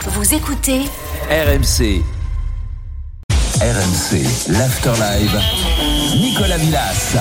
Vous écoutez RMC. RMC, l'After Live. Nicolas Villas.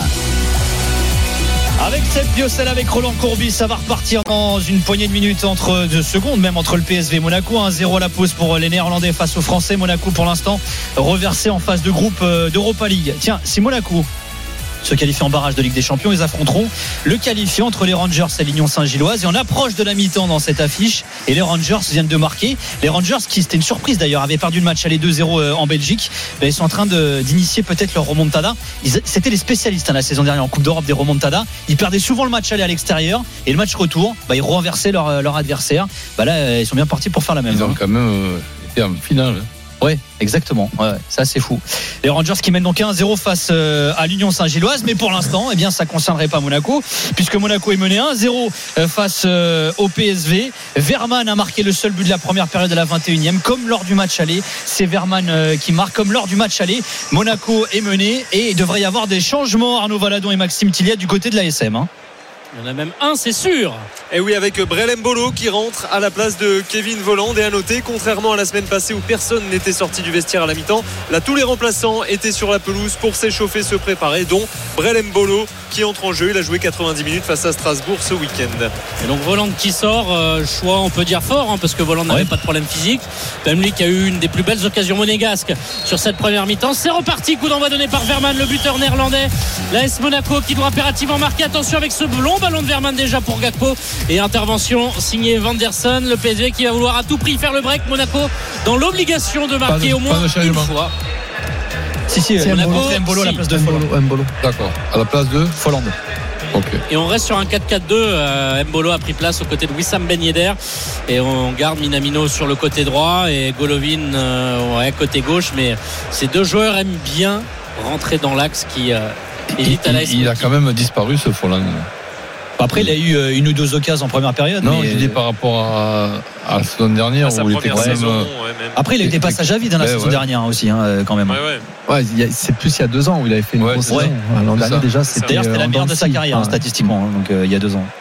Avec Seb Biocel, avec Roland Courbis, ça va repartir dans une poignée de minutes, entre 2 secondes, même entre le PSV et Monaco. 1-0 à la pause pour les Néerlandais face aux Français. Monaco, pour l'instant, reversé en phase de groupe d'Europa League. Tiens, si Monaco se qualifie en barrage de Ligue des Champions, ils affronteront le qualifiant entre les Rangers et l'Union Saint-Gilloise. Et on approche de la mi-temps dans cette affiche. Et les Rangers viennent de marquer. Les Rangers, qui c'était une surprise d'ailleurs, avaient perdu le match aller 2-0 en Belgique. Ils sont en train d'initier peut-être leur remontada. C'était les spécialistes la saison dernière en Coupe d'Europe des remontadas. Ils perdaient souvent le match aller à l'extérieur. Et le match retour, ils renversaient leur adversaire. Là, ils sont bien partis pour faire la même. Ils ont quand même été en finale. Ouais, exactement. Ouais, ça c'est fou. Les Rangers qui mènent donc 1-0 face à l'Union Saint-Gilloise, mais pour l'instant, ça concernerait pas Monaco, puisque Monaco est mené 1-0 face au PSV. Vermaelen a marqué le seul but de la première période à la 21e, comme lors du match aller. C'est Vermaelen qui marque comme lors du match aller. Monaco est mené et il devrait y avoir des changements. Arnaud Valadon et Maxime Tilliat du côté de l'ASM. Il y en a même un, c'est sûr. Et oui, avec Brel Mbolo qui rentre à la place de Kevin Volland. Et à noter, contrairement à la semaine passée où personne n'était sorti du vestiaire à la mi-temps, là tous les remplaçants étaient sur la pelouse pour s'échauffer, se préparer, dont Brel Mbolo qui entre en jeu. Il a joué 90 minutes face à Strasbourg ce week-end. Et donc Volland qui sort, choix on peut dire fort, parce que Volland n'avait pas de problème physique. Même lui qui a eu une des plus belles occasions monégasques sur cette première mi-temps. C'est reparti, coup d'envoi donné par Vermaelen, le buteur néerlandais. L'AS Monaco qui doit impérativement marquer. Attention avec ce long ballon de Vermaelen déjà pour Gakpo, et intervention signée Vanderson. Le PSV qui va vouloir à tout prix faire le break. Monaco dans l'obligation de marquer au moins une fois. Si, Monaco Mbolo à la place de Mbolo. D'accord, à la place de Volland. Okay. Et on reste sur un 4-4-2. Mbolo a pris place aux côtés de Wissam Ben Yedder, et on garde Minamino sur le côté droit et Golovin côté gauche. Mais ces deux joueurs aiment bien rentrer dans l'axe qui évite à l'AS. Il a quand même disparu, ce Volland. Après, il a eu une ou deux occasions en première période. Non, je dis par rapport à la saison dernière où il était quand même. Après, il a eu des passages à vide la saison dernière aussi, quand même. Ouais, c'est plus il y a 2 ans où il avait fait une grosse saison. L'an dernier, déjà, c'était la meilleure de sa carrière, statistiquement. Donc, il y a 2 ans.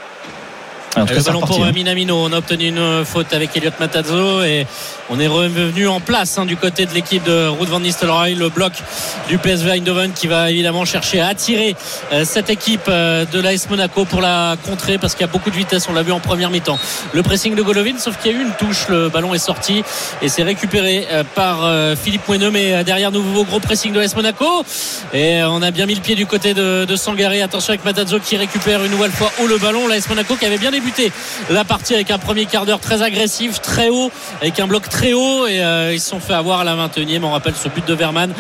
Alors, le ballon pour Minamino. On a obtenu une faute avec Elliot Matarazzo et on est revenu en place du côté de l'équipe de Ruud van Nistelrooy. Le bloc du PSV Eindhoven qui va évidemment chercher à attirer cette équipe de l'AS Monaco pour la contrer, parce qu'il y a beaucoup de vitesse, on l'a vu en première mi-temps. Le pressing de Golovin, sauf qu'il y a eu une touche, le ballon est sorti et c'est récupéré par Philippe Moineux, mais derrière nouveau gros pressing de l'AS Monaco, et on a bien mis le pied du côté de Sangaré. Attention avec Matarazzo qui récupère une nouvelle fois haut le ballon. L'AS Monaco qui avait bien débuté la partie avec un premier quart d'heure très agressif, très haut, avec un bloc très haut, et ils se sont fait avoir à la 21e. On rappelle ce but de Vermaelen,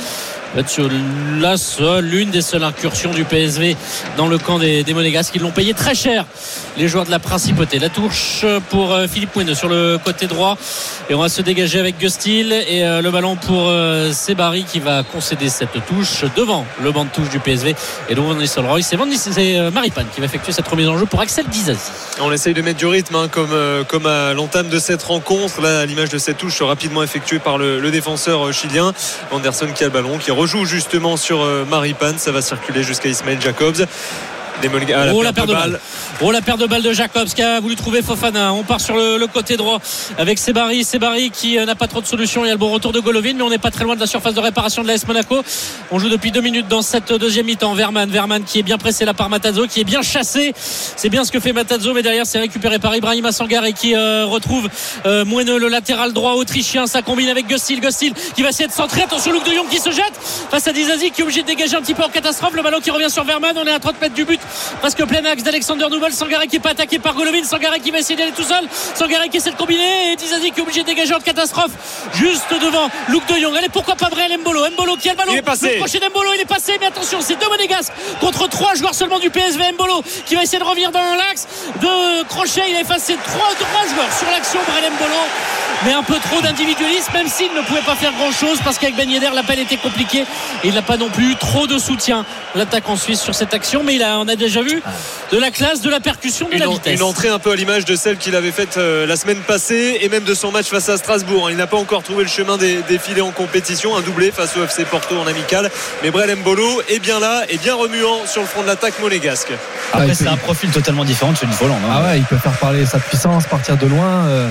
l'une des seules incursions du PSV dans le camp des Monégasques. Ils l'ont payé très cher, les joueurs de la Principauté. La touche pour Philippe Moineux sur le côté droit, et on va se dégager avec Gustil, et le ballon pour Sebari qui va concéder cette touche devant le banc de touche du PSV. Et donc c'est Maripane qui va effectuer cette remise en jeu pour Axel Disasi. On essaye de mettre du rythme comme à l'entame de cette rencontre. Là, à l'image de cette touche rapidement effectuée par le défenseur chilien Anderson, qui a le ballon, qui rejoue justement sur Maripane. Ça va circuler jusqu'à Ismaël Jacobs. La perte de balle de Jacobs qui a voulu trouver Fofana. On part sur le côté droit avec Sebari qui n'a pas trop de solutions. Il y a le bon retour de Golovin, mais on n'est pas très loin de la surface de réparation de l'AS Monaco. On joue depuis 2 minutes dans cette deuxième mi-temps. Vermaelen qui est bien pressé là par Matarazzo, qui est bien chassé. C'est bien ce que fait Matarazzo, mais derrière c'est récupéré par Ibrahima Sangaré qui retrouve Moineux, le latéral droit autrichien. Ça combine avec Gustil qui va essayer de centrer. Attention, Luc de Jong qui se jette face à Disasi qui est obligé de dégager un petit peu en catastrophe. Le ballon qui revient sur Vermaelen. On est à 30 mètres du but, presque plein axe d'Alexander Nubel. Sangaré qui n'est pas attaqué par Golovin. Sangaré qui va essayer d'aller tout seul. Sangaré qui essaie de combiner, et Disasi qui est obligé de dégager en catastrophe juste devant Luc de Jong. Allez, pourquoi pas Brel Mbolo qui a le ballon. Il est passé. Le crochet d'Mbolo, il est passé, mais attention, c'est 2 Monégasques contre 3 joueurs seulement du PSV. Mbolo qui va essayer de revenir dans l'axe de crochet. Il a effacé 3 joueurs sur l'action, Brel Mbolo, mais un peu trop d'individualisme, même s'il ne pouvait pas faire grand chose, parce qu'avec Ben Yedder l'appel était compliqué et il n'a pas non plus eu trop de soutien, l'attaque en Suisse, sur cette action. Mais on a déjà vu de la classe, de la percussion, de la vitesse. Une entrée un peu à l'image de celle qu'il avait faite la semaine passée, et même de son match face à Strasbourg. Il n'a pas encore trouvé le chemin des filets en compétition. Un doublé face au FC Porto en amical, mais Brel Mbolo est bien là et bien remuant sur le front de l'attaque monégasque. Après, c'est un profil totalement différent de celui de Volland. Il peut faire parler sa puissance, partir de loin.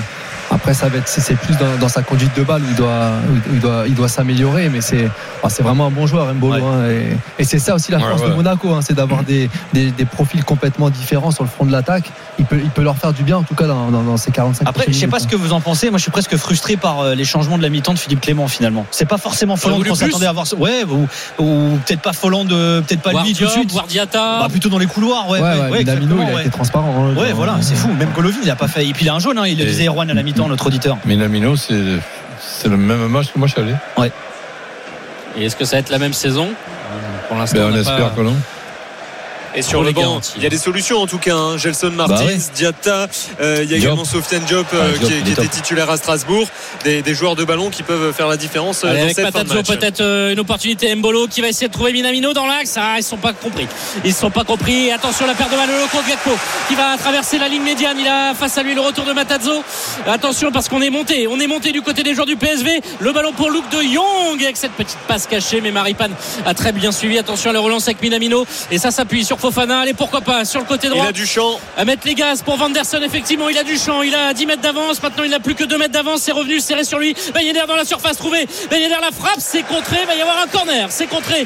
Après, c'est plus dans sa conduite de balle où il doit s'améliorer, mais c'est vraiment un bon joueur, Mbolo. Et c'est ça aussi la force de Monaco, c'est d'avoir des profils complètement différents sur le front de l'attaque. Il peut leur faire du bien, en tout cas dans ces 45 minutes. Après, je sais pas ce que vous en pensez. Moi, je suis presque frustré par les changements de la mi-temps de Philippe Clément, finalement. C'est pas forcément Folland qu'on s'attendait à voir. Ouais, ou peut-être pas Folland, peut-être pas lui tout de suite. Guardiata. Plutôt dans les couloirs. Minamino, il a été transparent. Voilà, c'est fou. Même Golovin, il a pas fait. Et puis il a un jaune, il le disait Erwan à la mi-temps, notre auditeur. Minamino, c'est le même match que moi, je suis allé. Ouais. Et est-ce que ça va être la même saison? Pour l'instant, on espère que non. Et sur le banc, il y a des solutions en tout cas. Gelson Martins, Diatta, il y a également Sofiane Diop qui était titulaire à Strasbourg. Des joueurs de ballon qui peuvent faire la différence dans avec cette fin de match. Peut-être une opportunité. Mbolo qui va essayer de trouver Minamino dans l'axe. Ils ne sont pas compris. Et attention, la perte de balle de Loco Gakpo qui va traverser la ligne médiane. Il a face à lui le retour de Matazzo. Attention parce qu'on est monté du côté des joueurs du PSV. Le ballon pour Luke de Jong avec cette petite passe cachée, mais Maripane a très bien suivi. Attention à la relance avec Minamino et ça s'appuie sur Fofana. Allez, pourquoi pas sur le côté droit. Il a du champ à mettre les gaz pour Vanderson. Effectivement, il a du champ. Il a 10 mètres d'avance. Maintenant, il n'a plus que 2 mètres d'avance. C'est revenu serré sur lui. Ben Yedder dans la surface trouvée. Ben Yedder la frappe. C'est contré. Il va y avoir un corner. C'est contré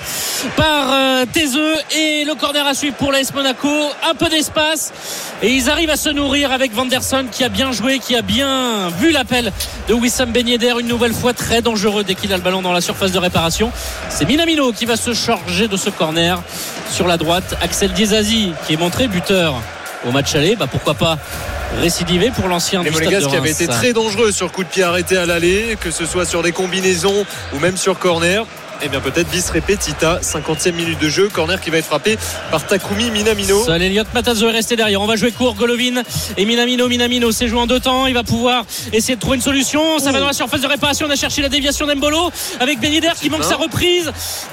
par Taizeux. Et le corner à suivre pour l'AS Monaco. Un peu d'espace. Et ils arrivent à se nourrir avec Vanderson qui a bien joué, qui a bien vu l'appel de Wissam Ben Yedder. Une nouvelle fois très dangereux dès qu'il a le ballon dans la surface de réparation. C'est Minamino qui va se charger de ce corner sur la droite. Axel Dizazi qui est montré buteur au match aller, pourquoi pas récidiver pour l'ancien du Stade de Reims. Qui avait été très dangereux sur coup de pied arrêté à l'aller, que ce soit sur des combinaisons ou même sur corner. Et bien peut-être bis repetita, 50e minute de jeu, corner qui va être frappé par Takumi Minamino. Seul Elliot Matazzo est resté derrière. On va jouer court, Golovin et Minamino s'est joué en 2 temps. Il va pouvoir essayer de trouver une solution. Ça va dans la surface de réparation. On a cherché la déviation d'Embolo avec Ben Yedder qui manque sa reprise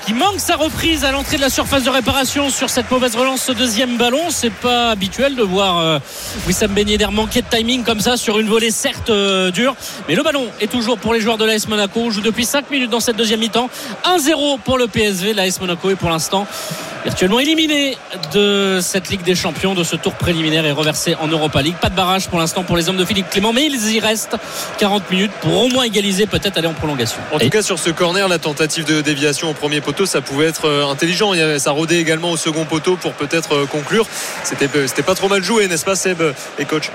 à l'entrée de la surface de réparation sur cette mauvaise relance, ce deuxième ballon. C'est pas habituel de voir Wissam Ben Yedder manquer de timing comme ça sur une volée certes dure, mais le ballon est toujours pour les joueurs de l'AS Monaco. On joue depuis 5 minutes dans cette deuxième mi-temps. 1-0 pour le PSV. L'AS Monaco est pour l'instant virtuellement éliminé de cette Ligue des Champions, de ce tour préliminaire et reversé en Europa League. Pas de barrage pour l'instant pour les hommes de Philippe Clément, mais ils y restent 40 minutes pour au moins égaliser, peut-être aller en prolongation. En tout cas, sur ce corner, la tentative de déviation au premier poteau, ça pouvait être intelligent. Ça rodait également au second poteau pour peut-être conclure. C'était pas trop mal joué, n'est-ce pas, Seb et coach?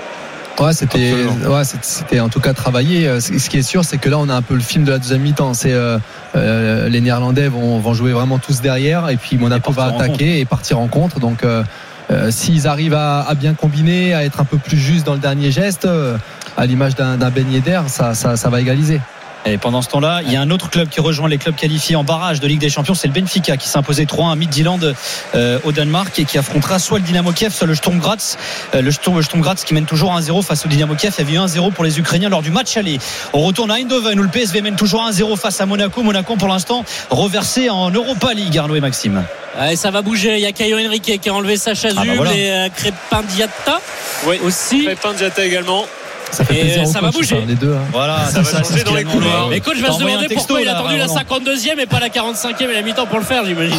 C'était en tout cas travaillé. Ce qui est sûr, c'est que là on a un peu le film de la deuxième mi-temps. Les Néerlandais vont jouer vraiment tous derrière et puis Monaco va attaquer et partir en contre. Donc s'ils arrivent à bien combiner, à être un peu plus juste dans le dernier geste, à l'image d'un Ben Yedder, ça va égaliser. Et pendant ce temps-là, il y a un autre club qui rejoint les clubs qualifiés en barrage de Ligue des Champions, c'est le Benfica qui s'est imposé 3-1 à Midtjylland au Danemark et qui affrontera soit le Dynamo Kiev, soit le Sturm Graz. Le Sturm Graz qui mène toujours 1-0 face au Dynamo Kiev. Il y avait eu 1-0 pour les Ukrainiens lors du match aller. On retourne à Eindhoven où le PSV mène toujours 1-0 face à Monaco. Monaco pour l'instant reversé en Europa League, Arnaud et Maxime. Et ça va bouger. Il y a Caio Henrique qui a enlevé sa chasuble et Crépin Diatta aussi. Crépin Diatta également. Ça fait plaisir ça va bouger. Les deux, Voilà, ça va changer dans les couloirs. Mais coach va se demander pourquoi il a attendu la 52e et pas la 45e et la mi-temps pour le faire, j'imagine.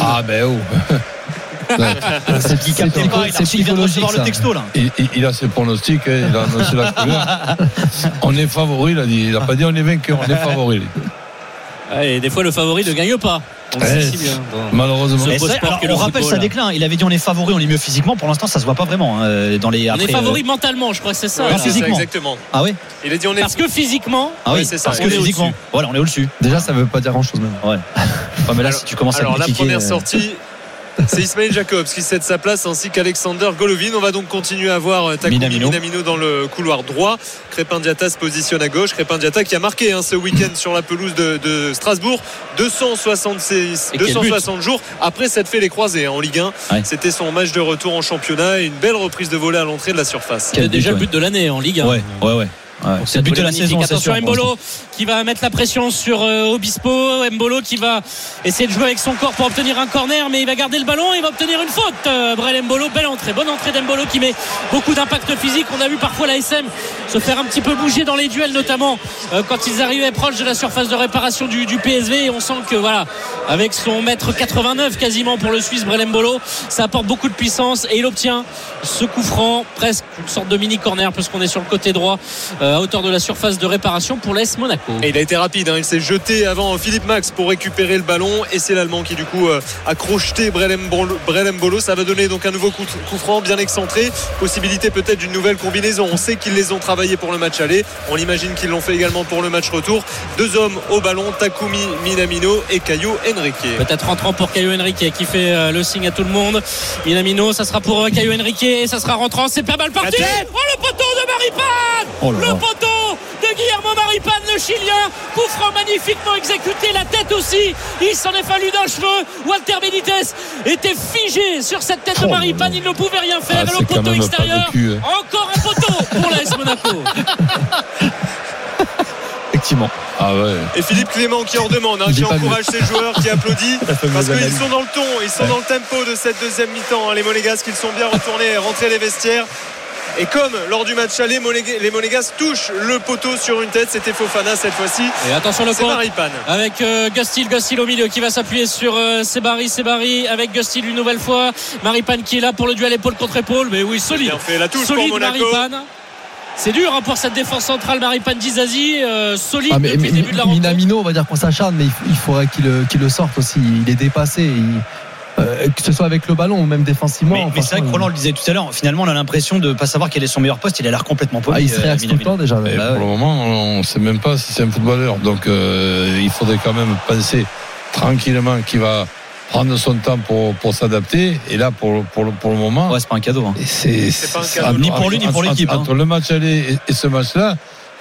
Il vient de recevoir le texto là. Il a ses pronostics, il a annoncé la couleur. On est favori, il a dit. Il n'a pas dit on est vainqueur, on est favori. Et des fois le favori ne gagne pas. Malheureusement. On rappelle ça déclin. Il avait dit on est favori, on est mieux physiquement. Pour l'instant ça se voit pas vraiment dans les. On est favori mentalement, je crois que c'est ça. Ouais, physiquement. Ça, exactement. Ah oui. Il a dit on est. Parce que physiquement. Ah oui, c'est ça. Parce que physiquement. Voilà, on est au-dessus. Déjà ça veut pas dire grand-chose même. Ouais. Mais là si tu commences à critiquer. Alors la première sortie. C'est Ismail Jacobs qui cède sa place ainsi qu'Alexander Golovin. On va donc continuer à voir Takumi Minamino dans le couloir droit. Crépin Diatta se positionne à gauche. Crépin Diatta qui a marqué ce week-end sur la pelouse de Strasbourg. 260 jours après s'être fait les croisés en Ligue 1. Ouais. C'était son match de retour en championnat et une belle reprise de volée à l'entrée de la surface. C'était déjà le but de l'année en Ligue 1. Ouais. C'est le but de la saison. Attention Mbolo qui va mettre la pression sur Obispo. Mbolo qui va essayer de jouer avec son corps pour obtenir un corner, mais il va garder le ballon. Il va obtenir une faute. Brel Mbolo, bonne entrée d'Mbolo qui met beaucoup d'impact physique. On a vu parfois la SM se faire un petit peu bouger dans les duels, notamment quand ils arrivaient proche de la surface de réparation du PSV. Et on sent que avec son mètre 89 quasiment pour le Suisse Brel Mbolo, ça apporte beaucoup de puissance et il obtient ce coup franc, presque une sorte de mini corner puisqu'on est sur le côté droit à hauteur de la surface de réparation pour l'AS Monaco. Et il a été rapide, il s'est jeté avant Philippe Max pour récupérer le ballon et c'est l'Allemand qui du coup a crocheté Brelem Bolo. Ça va donner donc un nouveau coup franc bien excentré, possibilité peut-être d'une nouvelle combinaison. On sait qu'ils les ont travaillés pour le match aller, on imagine qu'ils l'ont fait également pour le match retour. 2 hommes au ballon, Takumi Minamino et Caio Henrique. Peut-être rentrant pour Caio Henrique qui fait le signe à tout le monde. Minamino, ça sera pour Caio Henrique et ça sera rentrant, c'est pas mal parti. Oh, le poteau de Maripane, le poteau de Guillermo Maripane, le Chilien. Coup franc magnifiquement exécuté, la tête aussi, il s'en est fallu d'un cheveu. Walter Benitez était figé sur cette tête de Maripane, il ne pouvait rien faire. Le poteau extérieur, encore un poteau pour l'AS Monaco. Effectivement. Ah ouais. Et Philippe Clément qui en demande, qui encourage ses joueurs, qui applaudit parce qu'ils sont dans le ton, ils sont dans le tempo de cette deuxième mi-temps, les Monégasques, ils sont bien retournés, rentrés les vestiaires. Et comme lors du match aller, les Monégasques touchent le poteau sur une tête. C'était Fofana cette fois-ci. Et attention le point Maripane avec Gustil au milieu qui va s'appuyer sur Sebari avec Gustil une nouvelle fois. Maripane qui est là pour le duel épaule contre épaule. Mais oui, solide. Bien fait la touche solide pour Monaco. Maripane. C'est dur pour cette défense centrale. Maripane Dizazi solide depuis le début de la rencontre. Minamino, on va dire qu'on s'acharne, mais il faudrait qu'il le sorte aussi. Il est dépassé. Que ce soit avec le ballon ou même défensivement. Mais c'est vrai que Roland le disait tout à l'heure, finalement on a l'impression de ne pas savoir quel est son meilleur poste. Il a l'air complètement paumé. Il se réaxe tout le temps déjà. Pour le moment on ne sait même pas si c'est un footballeur, donc il faudrait quand même penser tranquillement qu'il va prendre son temps pour s'adapter. Et là pour le moment c'est pas un cadeau, c'est pas un cadeau, ni pour lui ni pour l'équipe. Entre le match aller et ce match là,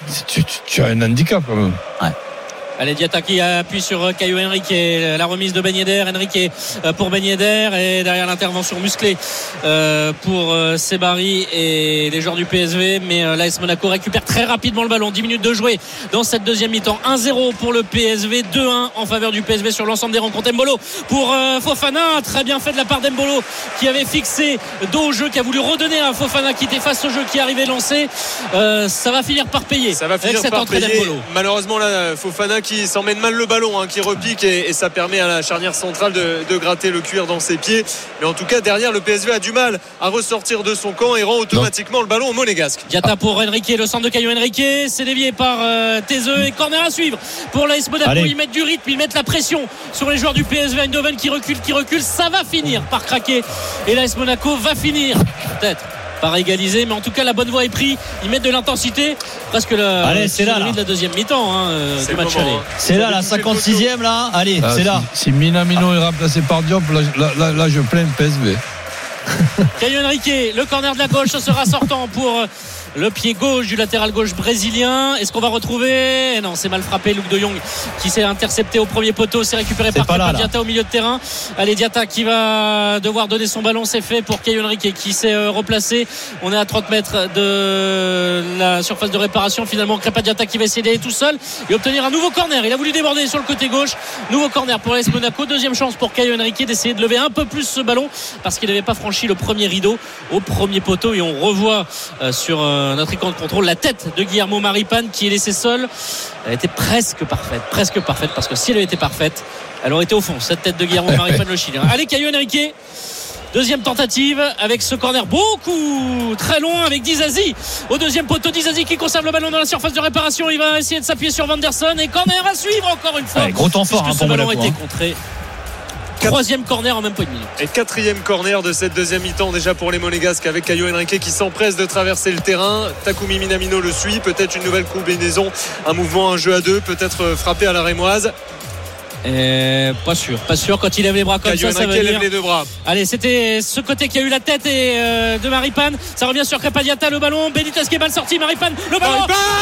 tu as un handicap quand même. Ouais. Allez, Diatta qui appuie sur Caio Henrique, la remise de Ben Yedder, Henrique pour Ben Yedder et derrière l'intervention musclée pour Sebari et les joueurs du PSV, mais l'AS Monaco récupère très rapidement le ballon. 10 minutes de jouer dans cette deuxième mi-temps. 1-0 pour le PSV, 2-1 en faveur du PSV sur l'ensemble des rencontres. Mbolo pour Fofana, très bien fait de la part d'Mbolo qui avait fixé dos au jeu, qui a voulu redonner à Fofana qui était face au jeu, qui arrivait lancé. Ça va finir par payer. Ça va finir par payer. Malheureusement là, Fofana qui s'emmène mal le ballon, qui repique et ça permet à la charnière centrale de gratter le cuir dans ses pieds. Mais en tout cas derrière, le PSV a du mal à ressortir de son camp et rend automatiquement le ballon au Monégasque. Diatta pour Henrique, le centre de Caio Henrique, c'est dévié par Théseux et corner à suivre pour l'AS Monaco. Ils mettent du rythme, ils mettent la pression sur les joueurs du PSV. Eindhoven qui recule, ça va finir par craquer et l'AS Monaco va finir peut-être par égaliser, mais en tout cas la bonne voie est prise. Ils mettent de l'intensité, presque c'est là de la deuxième mi-temps du match aller. C'est là la 56e là. Allez, c'est là. Si Minamino est remplacé par Diop, là je plains le PSV. Caio Henrique, le corner de la gauche, ce sera sortant pour le pied gauche du latéral gauche brésilien. Est-ce qu'on va retrouver? Non, c'est mal frappé. Luc de Jong qui s'est intercepté au premier poteau, c'est récupéré par Diatta au milieu de terrain. Allez, Diatta qui va devoir donner son ballon, c'est fait pour Caio Henrique qui s'est replacé. On est à 30 mètres de la surface de réparation. Finalement, Crépin Diatta qui va essayer d'aller tout seul et obtenir un nouveau corner. Il a voulu déborder sur le côté gauche. Nouveau corner pour l'AS Monaco. Deuxième chance pour Caio Henrique d'essayer de lever un peu plus ce ballon parce qu'il n'avait pas franchi le premier rideau au premier poteau. Et on revoit sur notre écran de contrôle la tête de Guillermo Maripane qui est laissée seule. Elle était presque parfaite parce que si elle avait été parfaite, elle aurait été au fond, cette tête de Guillermo Maripane, le Chilien. Allez, Caio Henrique, deuxième tentative avec ce corner beaucoup très loin avec Dizazi au deuxième poteau. Dizazi qui conserve le ballon dans la surface de réparation. Il va essayer de s'appuyer sur Vanderson et corner à suivre encore une fois. Gros temps fort pour ce ballon a été contré. Troisième corner en même pas une minute. Et quatrième corner de cette deuxième mi-temps déjà pour les Monégasques avec Caio Henrique qui s'empresse de traverser le terrain. Takumi Minamino le suit. Peut-être une nouvelle combinaison, un mouvement, un jeu à deux, peut-être frappé à la rémoise. Pas sûr quand il lève les bras comme Caio ça veut dire. lève les deux bras. Allez, c'était ce côté qui a eu la tête de Maripane. Ça revient sur Crépin Diatta, le ballon. Benitez qui est mal sorti. Maripane, le ballon.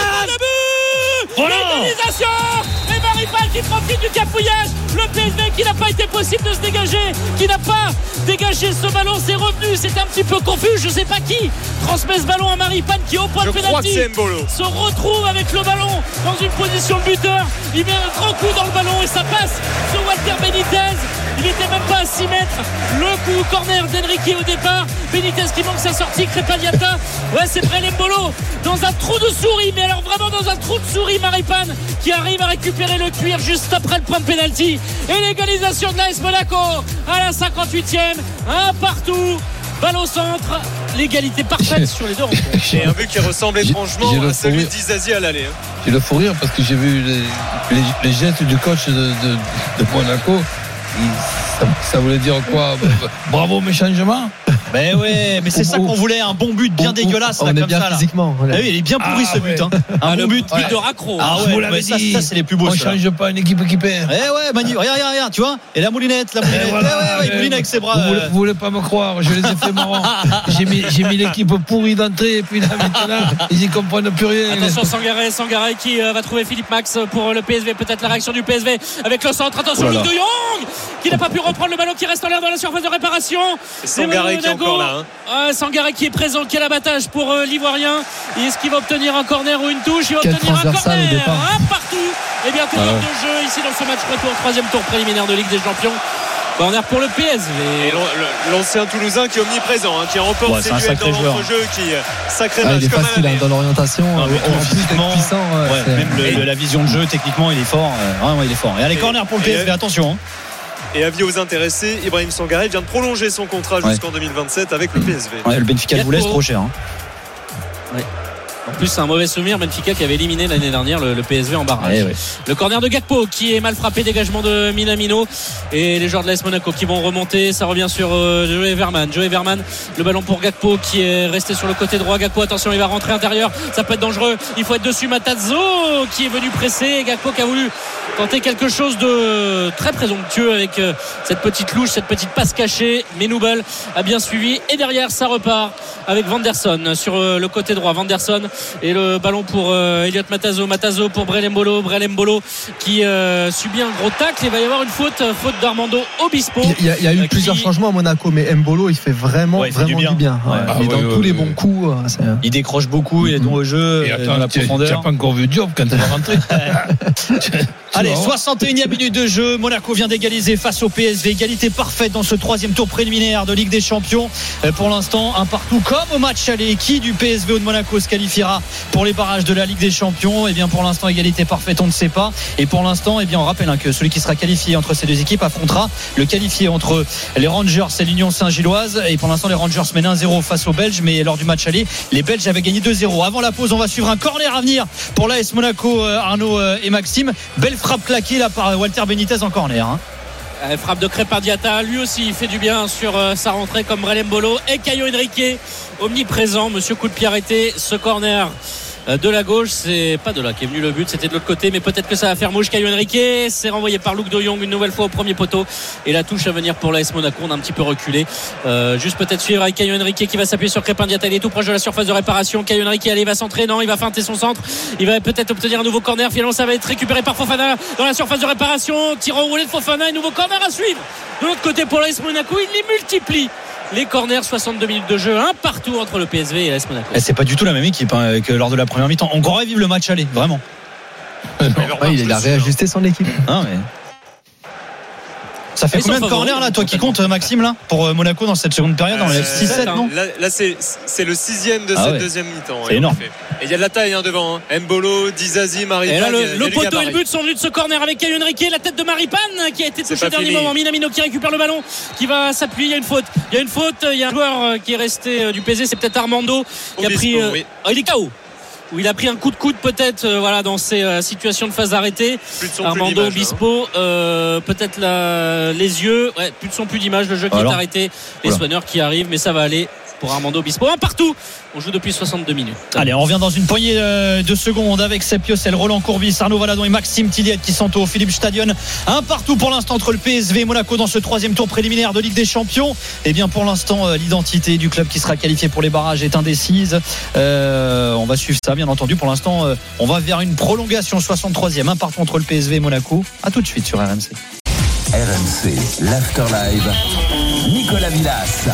L'égalisation. Et Maripane qui profite du cafouillage. Le PSV qui n'a pas été possible de se dégager, qui n'a pas dégagé ce ballon. C'est revenu, c'est un petit peu confus. Je sais pas qui transmet ce ballon à Maripane qui au point de pénalty se retrouve avec le ballon dans une position de buteur. Il met un grand coup dans le ballon et ça passe sur Walter Benitez. Il n'était même pas à 6 mètres. Le coup corner d'Henrique au départ. Benitez qui manque sa sortie. Crépin Diatta. Ouais, c'est Brelem Bolo dans un trou de souris, mais alors vraiment dans un trou de souris. Maripane qui arrive à récupérer le cuir juste après le point de pénalty. Et l'égalisation de l'AS Monaco à la 58e. Un partout. Balle au centre. l'égalité parfaite sur les deux rencontres. Et un but qui ressemble étrangement à celui d'Izazi à l'aller. J'ai le fou rire parce que j'ai vu les gestes du coach de Monaco. Ça voulait dire quoi? Bravo mes changements. Ben ouais, mais c'est ça qu'on voulait, un bon but bien dégueulasse là, on est comme bien ça là. Physiquement. Ah oui, il est bien pourri ce but. Un bon but de raccro. Ah ouais, ça c'est les plus beaux. On change pas une équipe qui perd. Eh ouais, Manu, regarde, tu vois. Et la moulinette. Il mouline avec ses bras. Vous voulez pas me croire, je les ai fait marrants. J'ai mis l'équipe pourrie d'entrée et puis là maintenant ils y comprennent plus rien. Attention Sangaré qui va trouver Philippe Max pour le PSV, peut-être la réaction du PSV avec le centre. Attention Luc de Jong qui n'a pas pu reprendre le ballon, qui reste en l'air dans la surface de réparation. Sangaré qui est encore là. Sangaré qui est présent, quel abattage pour l'Ivoirien. Est-ce qu'il va obtenir un corner ou une touche? Il va obtenir un corner, un partout. Et bien tout de jeu ici dans ce match retour, troisième tour préliminaire de Ligue des Champions. Corner pour le PSV. Et l'ancien Toulousain qui est omniprésent, qui remporte ses duels dans l'entrejeu, qui sacré match il est comme facile dans l'orientation. En plus d'être puissant. Même la vision de jeu, techniquement, il est fort. Vraiment, il est fort. Et allez, corner pour le PSV, attention. Et avis aux intéressés, Ibrahim Sangaré vient de prolonger son contrat jusqu'en 2027 avec le PSV. Ouais, le Benfica le voulait, c'est trop cher. Ouais. En plus, c'est un mauvais souvenir. Benfica qui avait éliminé l'année dernière le PSV en barrage. Ouais. Le corner de Gakpo qui est mal frappé, dégagement de Minamino. Et les joueurs de l'AS Monaco qui vont remonter. Ça revient sur Joey Verman. Le ballon pour Gakpo qui est resté sur le côté droit. Gakpo, attention, il va rentrer intérieur. Ça peut être dangereux. Il faut être dessus. Matazzo qui est venu presser. Et Gakpo qui a voulu tenter quelque chose de très présomptueux avec cette petite louche, cette petite passe cachée. Mais Noubel a bien suivi. Et derrière, ça repart avec Vanderson sur le côté droit. Vanderson. Et le ballon pour Elliot Matazzo pour Brelembolo qui subit un gros tacle. Il va y avoir une faute d'Armando Obispo. Il y a eu plusieurs changements à Monaco, mais Mbolo il fait vraiment du bien. Il est dans tous les bons coups. Il décroche beaucoup, il est dans le jeu, dans la profondeur. Tu n'as pas encore vu Diop quand il va rentrer. Allez, 61e minute de jeu. Monaco vient d'égaliser face au PSV. Égalité parfaite dans ce troisième tour préliminaire de Ligue des Champions. Pour l'instant, un partout comme au match aller. Qui du PSV ou de Monaco se qualifiera pour les barrages de la Ligue des Champions? Et bien pour l'instant, égalité parfaite, on ne sait pas. Et pour l'instant, on rappelle que celui qui sera qualifié entre ces deux équipes affrontera le qualifié entre les Rangers et l'Union Saint-Gilloise. Et pour l'instant, les Rangers mènent 1-0 face aux Belges, mais lors du match aller, les Belges avaient gagné 2-0. Avant la pause, on va suivre un corner à venir pour l'AS Monaco, Arnaud et Maxime. Belle frappe claquée là par Walter Benitez en corner. Frappe de Crépin Diatta, lui aussi il fait du bien sur sa rentrée comme Brelembolo. Et Caio Henrique omniprésent, monsieur coup de pied arrêté. Ce corner de la gauche, c'est pas de là qu'est venu le but, c'était de l'autre côté, mais peut-être que ça va faire mouche. Caio Henrique, c'est renvoyé par Luc de Jong une nouvelle fois au premier poteau, et la touche à venir pour l'AS Monaco. On a un petit peu reculé, juste peut-être suivre avec Caio Henrique qui va s'appuyer sur Crépin Diatta. Il est tout proche de la surface de réparation. Caio Henrique, allez, il va centrer, non, il va feinter son centre, il va peut-être obtenir un nouveau corner. Finalement ça va être récupéré par Fofana dans la surface de réparation. Tir enroulé de Fofana et nouveau corner à suivre de l'autre côté pour l'AS Monaco. Il les multiplie, les corners. 62 minutes de jeu, un partout entre le PSV et l'AS Monaco. Et c'est pas du tout la même équipe que lors de la première mi-temps. On pourrait vivre le match aller, vraiment. Il a réajusté son équipe. Mais ça fait combien de corners là, toi qui compte, Maxime, là, pour Monaco dans cette seconde période, dans les 6-7, non? Là c'est le 6e de cette deuxième mi-temps. C'est énorme. Et il y a de la taille devant. Mbolo, Dizazi, Maripane. Et là le poteau et le but sont venus de ce corner avec Caio Henrique, la tête de Maripane qui a été touchée au dernier moment. Minamino qui récupère le ballon, qui va s'appuyer. Il y a une faute. Il y a un joueur qui est resté du PSG, c'est peut-être Armando qui a pris. Il est KO. Où il a pris un coup de coude peut-être dans ces situations de phase arrêtée. Armando Obispo, peut-être les yeux, plus de son, plus d'image, le jeu qui est arrêté, les soigneurs qui arrivent, mais ça va aller pour Armando Obispo. Un partout, on joue depuis 62 minutes. Allez, on revient dans une poignée de secondes avec Sepp Piocel, Roland Courbis, Arnaud Valadon et Maxime Tilliette qui sont au Philippe Stadion. Un partout pour l'instant entre le PSV et Monaco dans ce troisième tour préliminaire de Ligue des Champions. Et bien pour l'instant, l'identité du club qui sera qualifié pour les barrages est indécise. On va suivre ça bien entendu. Pour l'instant, on va vers une prolongation. 63e, un partout entre le PSV et Monaco. À tout de suite sur RMC. RMC, l'After Live, Nicolas Villas.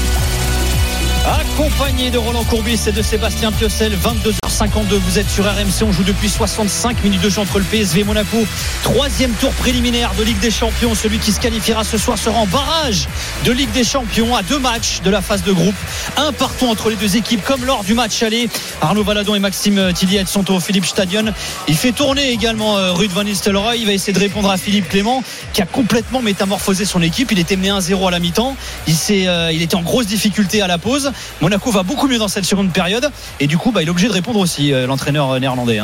Accompagné de Roland Courbis et de Sébastien Piocel. 22h52, vous êtes sur RMC. On joue depuis 65 minutes de jeu entre le PSV et Monaco. Troisième tour préliminaire de Ligue des Champions. Celui qui se qualifiera ce soir sera en barrage de Ligue des Champions à 2 matchs de la phase de groupe. Un partout entre les deux équipes comme lors du match aller. Arnaud Valadon et Maxime Tilliette sont au Philippe Stadion. Il fait tourner également Ruud van Nistelrooy. Il va essayer de répondre à Philippe Clément qui a complètement métamorphosé son équipe. Il était mené 1-0 à la mi-temps. Il était en grosse difficulté à la pause. Monaco va beaucoup mieux dans cette seconde période et du coup il est obligé de répondre aussi, l'entraîneur néerlandais.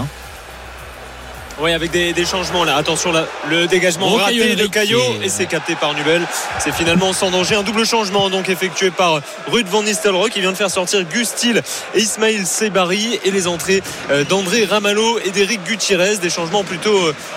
Oui, avec des changements là. Attention là, le dégagement raté de Caillot et c'est capté par Nubel. C'est finalement sans danger. Un double changement donc effectué par Ruud van Nistelrooy qui vient de faire sortir Gus Til et Ismail Sebari et les entrées d'André Ramalho et d'Eric Gutiérrez. Des changements plutôt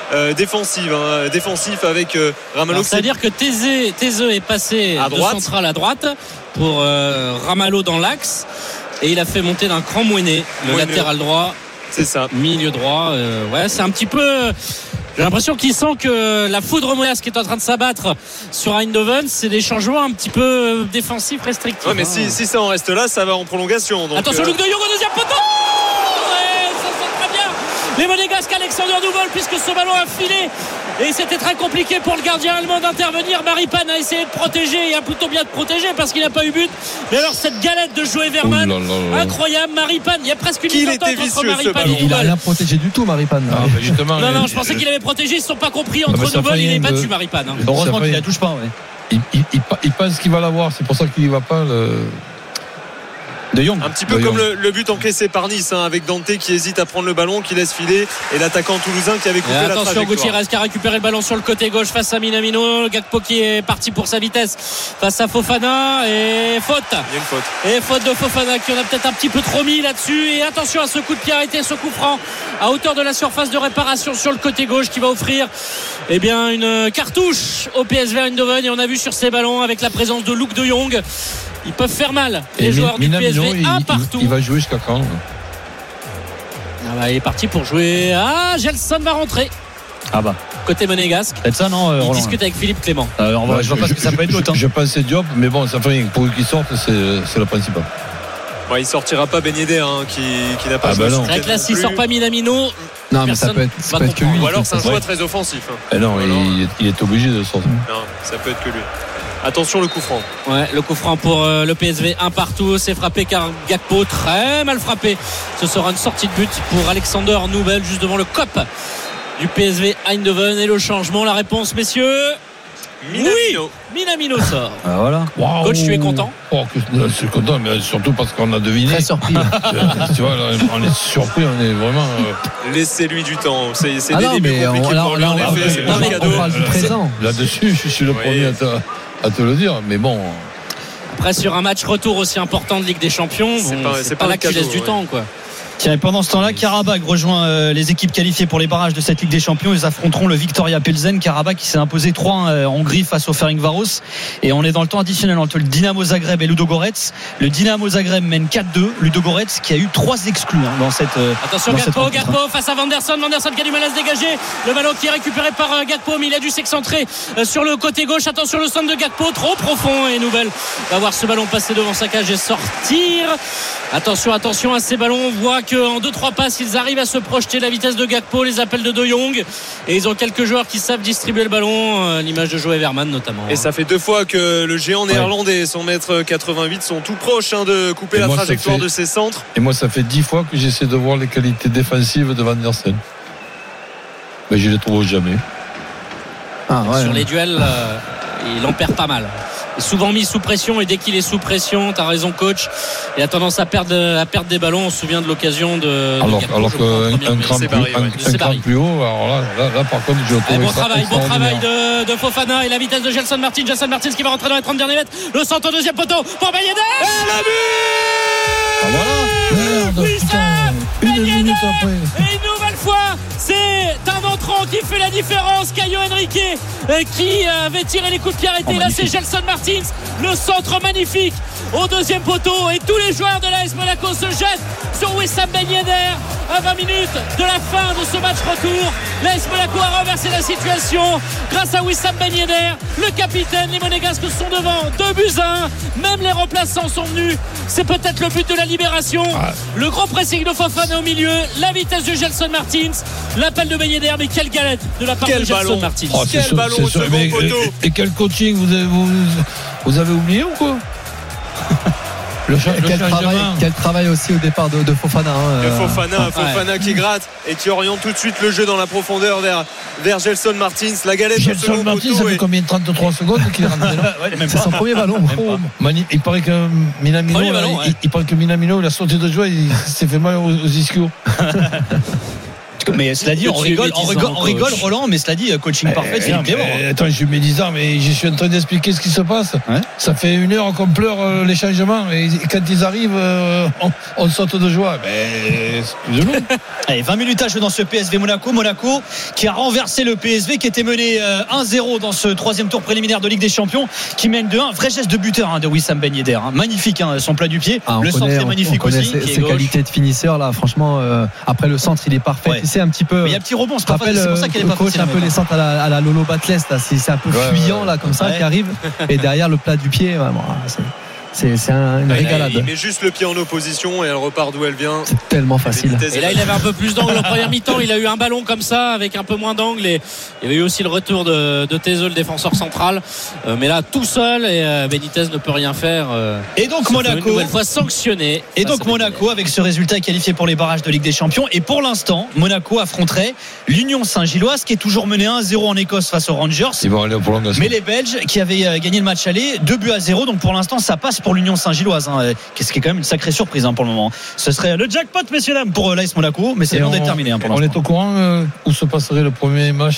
défensifs avec Ramalho. C'est-à-dire que Théseux est passé de central à droite pour Ramalho dans l'axe et il a fait monter d'un cran Mouenet, le latéral droit. C'est ça. Milieu droit. C'est un petit peu. J'ai l'impression qu'il sent que la foudre monégasque est en train de s'abattre sur Eindhoven. C'est des changements un petit peu défensifs, restrictifs. Ouais, mais si ça en reste là, ça va en prolongation. Donc attention, Luc de Jong au deuxième poteau. Ça sent très bien. Les Monégasques, Alexander Nubel, puisque ce ballon a filé. Et c'était très compliqué pour le gardien allemand d'intervenir. Maripane a essayé de protéger et a plutôt bien de protéger parce qu'il n'a pas eu but. Mais alors cette galette de Joe Verman, incroyable. Maripane, il y a presque une entente entre Maripane et Nubel. Il n'a rien protégé du tout, Maripane. Non, je pensais qu'il avait protégé. Ils ne se sont pas compris entre Nubel. Il n'est pas dessus, Maripane. Heureusement qu'il ne la touche pas. Il pense qu'il va l'avoir. C'est pour ça qu'il n'y va pas. De Jong. Un petit peu comme le but encaissé par Nice avec Dante qui hésite à prendre le ballon, qui laisse filer, et l'attaquant toulousain qui avait coupé la trajectoire. Attention, Gutiérrez qui a récupéré le ballon sur le côté gauche face à Minamino. Gakpo qui est parti pour sa vitesse face à Fofana et faute. Il y a une faute. Et faute de Fofana qui en a peut-être un petit peu trop mis là-dessus. Et attention à ce coup de pied arrêté, ce coup franc à hauteur de la surface de réparation sur le côté gauche qui va offrir une cartouche au PSV Eindhoven. Et on a vu sur ces ballons avec la présence de Luc de Jong, ils peuvent faire mal. Les joueurs du PSV partout. Il va jouer jusqu'à quand? Il est parti pour jouer. Gelson va rentrer. Côté monégasque. C'est ça, non, il discute avec Philippe Clément. Je vois pas ce que ça peut être d'autre. Je pensais Diop, mais bon, ça fait rien. Pour qu'il sorte, c'est le principal. Il sortira pas Ben Yedder qui n'a pas joué. C'est vrai que là, s'il sort pas Minamino, non, mais ça peut être que lui. Ou alors c'est un choix très offensif. Non, il est obligé de sortir. Non, ça peut être que lui. Attention, le coup franc. Le coup franc pour le PSV, 1-1. C'est frappé car Gakpo, très mal frappé. Ce sera une sortie de but pour Alexander Nubel juste devant le COP du PSV Eindhoven. Et le changement, la réponse, messieurs. Minamino sort. Voilà. Wow. Coach, tu es content? Je suis content, mais surtout parce qu'on a deviné. Très surpris. Tu vois, là, on est surpris, on est vraiment. Laissez-lui du temps. C'est des débuts compliqués pour lui. En effet, c'est pas un cadeau. On parle du présent. Là-dessus, je suis le premier à te le dire, mais bon. Après, sur un match retour aussi important de Ligue des Champions, c'est pas là que tu laisses du temps, quoi. Tiens, et pendant ce temps-là, Karabakh rejoint les équipes qualifiées pour les barrages de cette Ligue des Champions. Ils affronteront le Victoria Pilsen. Karabakh qui s'est imposé 3-1 en Hongrie face au Ferencváros. Et on est dans le temps additionnel entre le Dynamo Zagreb et Ludogorets. Le Dynamo Zagreb mène 4-2. Ludogorets qui a eu 3 exclus dans cette. Attention, Gakpo face à Vanderson qui a du mal à se dégager. Le ballon qui est récupéré par Gakpo, mais il a dû s'excentrer sur le côté gauche. Attention, le centre de Gakpo trop profond, et Nubel va voir ce ballon passer devant sa cage et sortir. Attention à ces ballons. On voit qu'en 2-3 passes ils arrivent à se projeter. La vitesse de Gakpo, les appels de Jong, et ils ont quelques joueurs qui savent distribuer le ballon, l'image de Joe Verman notamment. Et ça fait 2 fois que le géant néerlandais, son mètre 88, sont tout proches de couper la trajectoire de ses centres. Et moi ça fait 10 fois que j'essaie de voir les qualités défensives de Van der Sar, mais je les trouve jamais. Sur les duels il en perd pas mal. Il est souvent mis sous pression, et dès qu'il est sous pression, t'as raison coach, il a tendance à perdre des ballons. On se souvient de l'occasion de alors qu'un cran plus haut, alors là par contre je trouve bon travail de Fofana, et la vitesse de Gelson Martins qui va rentrer dans les 30 derniers mètres. Le centre au deuxième poteau pour Ben Yedder, et le but. Une minute après. Et une nouvelle fois, c'est un entrant qui fait la différence. Caio Henrique qui avait tiré les coups de pied arrêtés. Là c'est Gelson Martins, le centre magnifique au deuxième poteau, et tous les joueurs de l'AS Monaco se jettent sur Wissam Ben Yedder à 20 minutes de la fin de ce match retour. L'AS Monaco a renversé la situation grâce à Wissam Ben Yedder, le capitaine. Les Monégasques sont devant 2-1. Même les remplaçants sont venus. C'est peut-être le but de la libération. Le gros pressing de Fofana au milieu, la vitesse de Gelson Martins, l'appel de Ben Yedder, mais quelle galette de la part de Gelson Martins. Quel ballon au second poteau. Et quel coaching vous avez oublié ou quoi? Quel travail aussi au départ de Fofana. Fofana qui gratte et qui oriente tout de suite le jeu dans la profondeur vers Gelson Martins. La galette au second poteau. Ça fait combien? 33 secondes qu'il est rentré là. C'est son premier ballon. Il paraît que Minamino il a sauté de joie, il s'est fait mal aux ischios. Mais cela dit, on rigole, Roland, mais cela dit, coaching parfait, Philippe Clément. Attends, je suis médisant, mais je suis en train d'expliquer ce qui se passe. Ouais. Ça fait 1 heure qu'on pleure les changements, et quand ils arrivent, on saute de joie. Mais excusez-nous. Allez, 20 minutes à jouer dans ce PSV Monaco. Monaco qui a renversé le PSV, qui était mené 1-0 dans ce 3e tour préliminaire de Ligue des Champions, qui mène 2-1. Vrai geste de buteur de Wissam Ben Yedder. Magnifique, son plat du pied. Le centre est magnifique aussi. Ses qualités de finisseur, là, franchement, après le centre, il est parfait. Ouais. C'est un petit peu. Il y a un petit rebond, c'est pas facile, c'est pour ça qu'elle est pas facile. Un peu les centres à la Lolo Batles, là, c'est un peu fuyant là comme ça qui arrive, et derrière le plat du pied, vraiment, c'est une régalade. Il met juste le pied en opposition et elle repart d'où elle vient. C'est tellement facile. Et là, il avait un peu plus d'angle en première mi-temps. Il a eu un ballon comme ça avec un peu moins d'angle, et il y avait eu aussi le retour de Thézeux, le défenseur central. Mais là, tout seul, et Benitez ne peut rien faire. Et donc Monaco, une nouvelle fois sanctionné. Et donc Monaco, avec ce résultat, est qualifié pour les barrages de Ligue des Champions. Et pour l'instant, Monaco affronterait l'Union Saint-Gilloise, qui est toujours menée 1-0 en Écosse face aux Rangers. Ils vont aller au prolongation. Mais les Belges, qui avaient gagné le match aller, 2-0. Donc pour l'instant, ça passe pour l'Union Saint-Gilloise, ce qui est quand même une sacrée surprise pour le moment. Ce serait le jackpot, messieurs dames, pour l'AS Monaco, mais c'est non déterminé pour l'instant. On est au courant où se passerait le premier match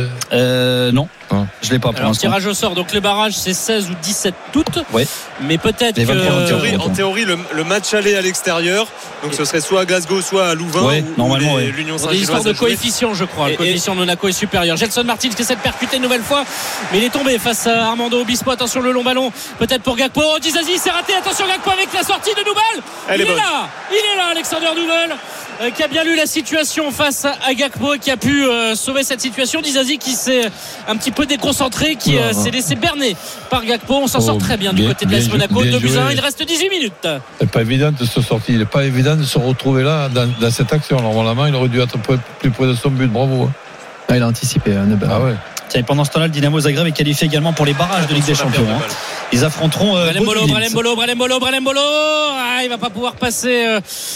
non. Je l'ai pas pour l'instant. Tirage au sort, donc les barrages c'est 16 ou 17 août. Ouais. Mais peut-être en théorie le match aller à l'extérieur, donc ce serait soit à Glasgow, soit à Louvain. Ouais, normalement, l'Union Saint-Gilloise. Des histoires de coefficient, je crois. Le coefficient de Monaco est supérieur. Gelson Martins qui essaie de percuter une nouvelle fois, mais il est tombé face à Armando Obispo. Attention, le long ballon, peut-être pour Gakpo. Dizazi, c'est raté. Attention, Gakpo avec la sortie de Nouvel. Il est là, Alexander Nouvel, qui a bien lu la situation face à Gakpo, qui a pu sauver cette situation. Dizazi qui s'est un petit peu déconcentré, qui s'est laissé berner par Gakpo. On s'en sort très bien du côté de l'AS Monaco. 2-1, il reste 18 minutes. C'est pas évident de se sortir, il n'est pas évident de se retrouver là dans cette action. Normalement, il aurait dû être plus près de son but. Bravo. Il a anticipé. Ouais. Et pendant ce temps-là, le Dynamo Zagreb est qualifié également pour les barrages de Ligue des Champions. Ils affronteront Brelem Bolo. Il va pas pouvoir passer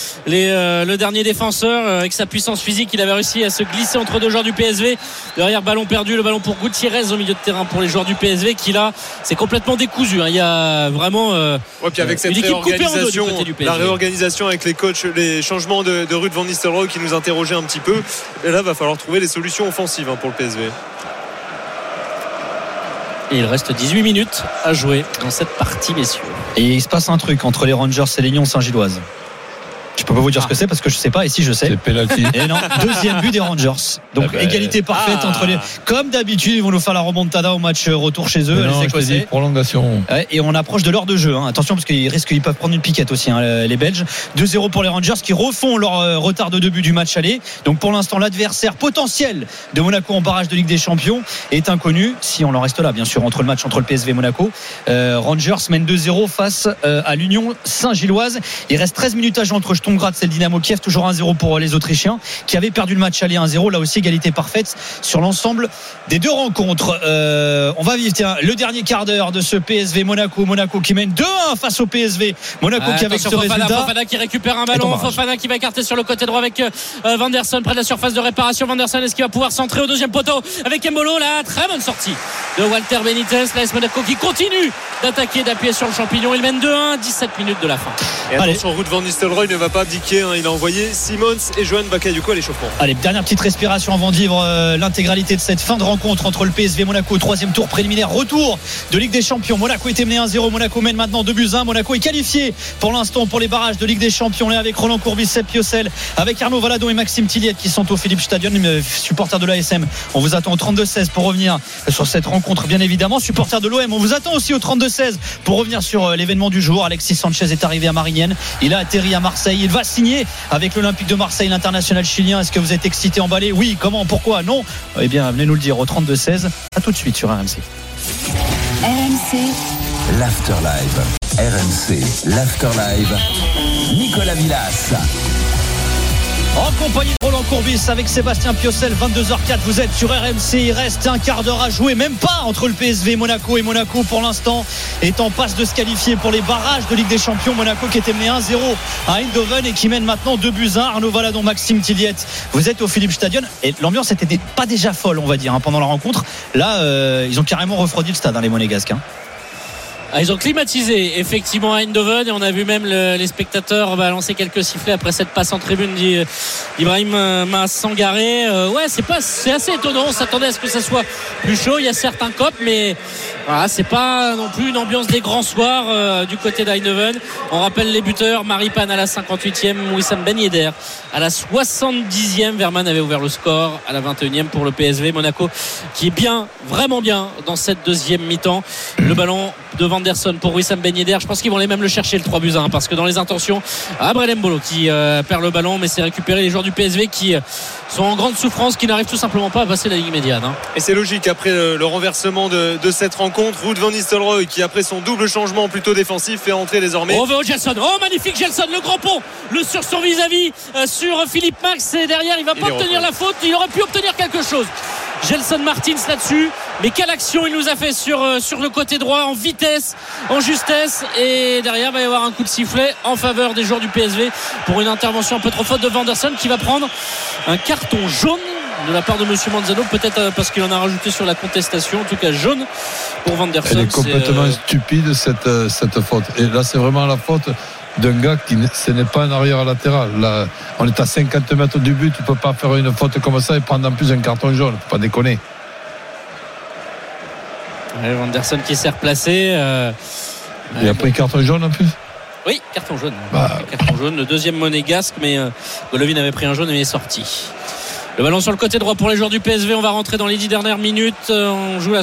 le dernier défenseur avec sa puissance physique. Il avait réussi à se glisser entre deux joueurs du PSV. Derrière, ballon perdu, le ballon pour Gutiérrez au milieu de terrain pour les joueurs du PSV, qui là, c'est complètement décousu. Il y a vraiment puis avec cette réorganisation, la réorganisation avec les coachs, les changements de Ruud van Nistelrooy qui nous interrogeait un petit peu. Et là, va falloir trouver les solutions offensives pour le PSV. Et il reste 18 minutes à jouer dans cette partie, messieurs. Et il se passe un truc entre les Rangers et l'Union Saint-Gilloise. Je peux pas vous dire ce que c'est parce que je sais pas, et si je sais. C'est penalty. Et non, deuxième but des Rangers. Donc égalité parfaite entre les. Comme d'habitude, ils vont nous faire la remontada au match retour chez eux. Prolongation. Ouais, et on approche de l'heure de jeu. Attention parce qu'ils peuvent prendre une piquette aussi, les Belges. 2-0 pour les Rangers qui refont leur retard de 2 buts du match aller. Donc pour l'instant, l'adversaire potentiel de Monaco en barrage de Ligue des Champions est inconnu. Si on en reste là, bien sûr, entre le match entre le PSV et Monaco. Rangers mène 2-0 face à l'Union Saint-Gilloise. Il reste 13 minutes à jouer entre Stongrad, c'est le Dynamo Kiev, toujours 1-0 pour les Autrichiens qui avaient perdu le match aller 1-0. Là aussi, égalité parfaite sur l'ensemble des deux rencontres. On va vivre le dernier quart d'heure de ce PSV Monaco qui mène 2-1 face au PSV Monaco qui avec ce résultat. Fofana qui récupère un ballon, Fofana qui va écarter sur le côté droit avec Vanderson près de la surface de réparation. Vanderson, est-ce qu'il va pouvoir centrer au deuxième poteau avec Embolo? Là, très bonne sortie de Walter Benitez. L'AS Monaco qui continue d'attaquer, d'appuyer sur le champignon. Il mène 2-1, 17 minutes de la fin. Et attention, Ruud van Nistelrooy ne va pas abdiquer. Il a envoyé Simons et Johan Bakayoko à l'échauffement. Allez, dernière petite respiration avant de vivre l'intégralité de cette fin de rencontre entre le PSV Monaco, 3e tour préliminaire, retour de Ligue des Champions. Monaco était mené 1-0, Monaco mène maintenant 2-1. Monaco est qualifié pour l'instant pour les barrages de Ligue des Champions. On est avec Roland Courbis, Sepp Piocel, avec Arnaud Valadon et Maxime Tilliette qui sont au Philips Stadion, supporters de l'ASM. On vous attend au 32-16 pour revenir sur cette rencontre, bien évidemment. Supporters de l'OM, on vous attend aussi au 32-16 pour revenir sur l'événement du jour. Alexis Sanchez est arrivé à Marignane, il a atterri à Marseille, il va signer avec l'Olympique de Marseille, l'international chilien. Est-ce que vous êtes excité, emballé? Oui, comment, pourquoi, non? Eh bien, venez nous le dire au 32-16. À tout de suite sur RMC. RMC l'Afterlive. RMC l'Afterlive. Nicolas Villas. En compagnie de Roland Courbis avec Sébastien Piocel, 22h04, vous êtes sur RMC. Il reste un quart d'heure à jouer, même pas, entre le PSV et Monaco. Et Monaco, pour l'instant, est en passe de se qualifier pour les barrages de Ligue des Champions. Monaco qui était mené 1-0 à Eindhoven et qui mène maintenant 2-1. Arnaud Valadon, Maxime Tilliette, vous êtes au Philips Stadion. Et l'ambiance n'était pas déjà folle, on va dire, pendant la rencontre. Là, ils ont carrément refroidi le stade, les Monégasques. Ils ont climatisé effectivement à Eindhoven et on a vu même les spectateurs lancer quelques sifflets après cette passe en tribune d'Ibrahim Sangaré. C'est assez étonnant. On s'attendait à ce que ça soit plus chaud. Il y a certains copes, mais voilà, c'est pas non plus une ambiance des grands soirs du côté d'Eindhoven. On rappelle les buteurs: Maripane à la 58e, Wissam Ben Yedder à la 70e. Verman avait ouvert le score à la 21e pour le PSV. Monaco qui est bien, vraiment bien dans cette deuxième mi-temps. Le ballon de Vanderson pour Wissam Ben Yedder. Je pense qu'ils vont aller même le chercher, le 3-1, parce que dans les intentions, Brelem Bolo qui perd le ballon, mais c'est récupéré. Les joueurs du PSV qui sont en grande souffrance, qui n'arrivent tout simplement pas à passer la ligne médiane. Et c'est logique après le renversement de cette rencontre. Ruud van Nistelrooy qui, après son double changement plutôt défensif, fait entrer désormais Gelson. Magnifique Gelson, le grand pont, le sur son vis-à-vis sur Philippe Max, et derrière il va pas obtenir la faute. Il aurait pu obtenir quelque chose, Gelson Martins, là-dessus. Mais quelle action il nous a fait sur le côté droit, en vitesse, en justesse. Et derrière, il va y avoir un coup de sifflet en faveur des joueurs du PSV pour une intervention un peu trop faute de Vanderson, qui va prendre un carton jaune de la part de Monsieur Manzano, peut-être parce qu'il en a rajouté sur la contestation. En tout cas, jaune pour Vanderson. Elle est complètement stupide cette faute. Et là, c'est vraiment la faute d'un gars ce n'est pas un arrière latéral. Là, on est à 50 mètres du but. Tu ne peux pas faire une faute comme ça et prendre en plus un carton jaune. Il ne faut pas déconner. Vanderson qui s'est replacé. Il a pris carton jaune en plus. Oui, carton jaune. Carton jaune, le deuxième monégasque, mais Golovin avait pris un jaune et il est sorti. Le ballon sur le côté droit pour les joueurs du PSV. On va rentrer dans les 10 dernières minutes. On joue la